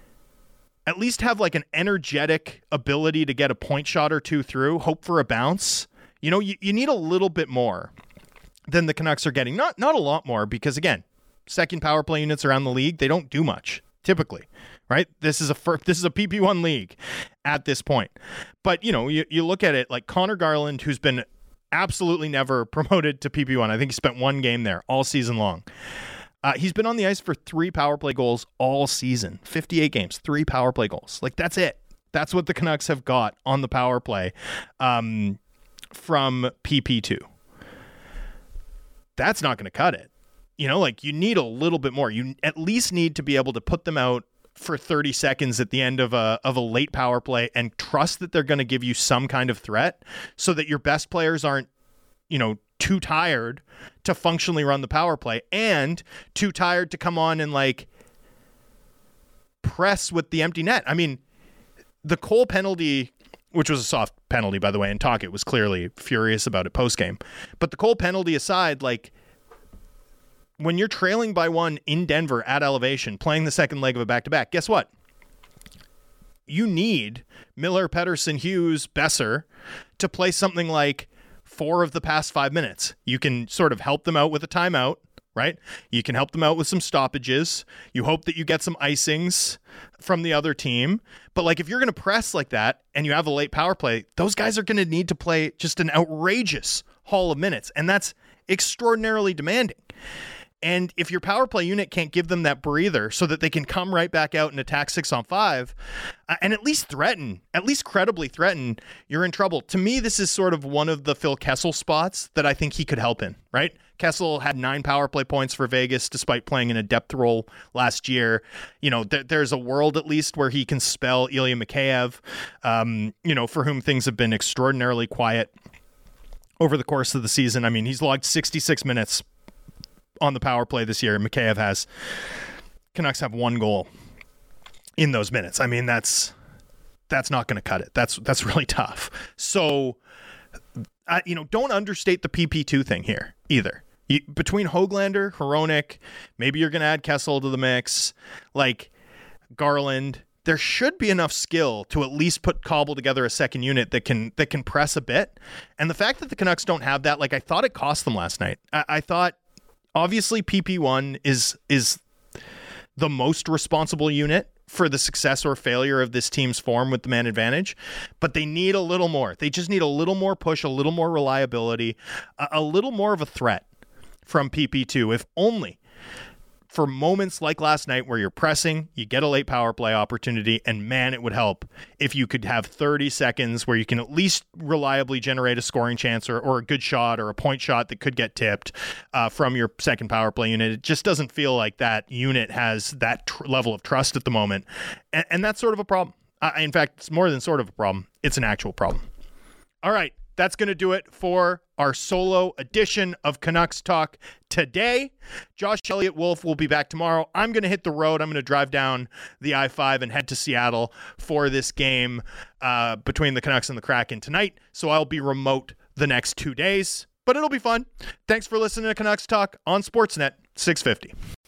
at least have like an energetic ability to get a point shot or two through, hope for a bounce. You know, you, you need a little bit more than the Canucks are getting. Not not a lot more, because again, second power play units around the league, they don't do much typically. Right? This is a fir- this is a P P one league at this point. But, you know, you, you look at it like Connor Garland, who's been absolutely never promoted to P P one. I think he spent one game there all season long. Uh, he's been on the ice for three power play goals all season. fifty-eight games, three power play goals. Like, that's it. That's what the Canucks have got on the power play um, from P P two. That's not going to cut it. You know, like, you need a little bit more. You at least need to be able to put them out for thirty seconds at the end of a of a late power play and trust that they're going to give you some kind of threat so that your best players aren't, you know, too tired to functionally run the power play and too tired to come on and like press with the empty net. I mean, the Cole penalty, which was a soft penalty, by the way, and Tocchet was clearly furious about it post-game. But the Cole penalty aside, like, when you're trailing by one in Denver at elevation, playing the second leg of a back-to-back, guess what? You need Miller, Pettersson, Hughes, Besser to play something like four of the past five minutes. You can sort of help them out with a timeout, right? You can help them out with some stoppages. You hope that you get some icings from the other team. But like, if you're going to press like that and you have a late power play, those guys are going to need to play just an outrageous haul of minutes. And that's extraordinarily demanding. And if your power play unit can't give them that breather so that they can come right back out and attack six on five uh, and at least threaten, at least credibly threaten, you're in trouble. To me, this is sort of one of the Phil Kessel spots that I think he could help in, right? Kessel had nine power play points for Vegas despite playing in a depth role last year. You know, th- there's a world at least where he can spell Ilya Mikheyev, um, you know, for whom things have been extraordinarily quiet over the course of the season. I mean, he's logged sixty-six minutes on the power play this year. Mikheyev has. Canucks have one goal in those minutes. I mean, that's that's not going to cut it. That's that's really tough. So, uh, you know, don't understate the P P two thing here either. You, between Höglander, Hronek, maybe you're going to add Kessel to the mix, like Garland. There should be enough skill to at least put cobble together a second unit that can that can press a bit. And the fact that the Canucks don't have that, like, I thought it cost them last night. I, I thought. Obviously, P P one is is the most responsible unit for the success or failure of this team's form with the man advantage, but they need a little more. They just need a little more push, a little more reliability, a, a little more of a threat from P P two, if only for moments like last night where you're pressing, you get a late power play opportunity, and man, it would help if you could have thirty seconds where you can at least reliably generate a scoring chance or, or a good shot or a point shot that could get tipped uh, from your second power play unit. It just doesn't feel like that unit has that tr- level of trust at the moment, and, and that's sort of a problem. Uh, in fact, it's more than sort of a problem. It's an actual problem. All right. That's going to do it for our solo edition of Canucks Talk today. Josh Elliott Wolf will be back tomorrow. I'm going to hit the road. I'm going to drive down the I five and head to Seattle for this game uh, between the Canucks and the Kraken tonight. So I'll be remote the next two days, but it'll be fun. Thanks for listening to Canucks Talk on Sportsnet six fifty.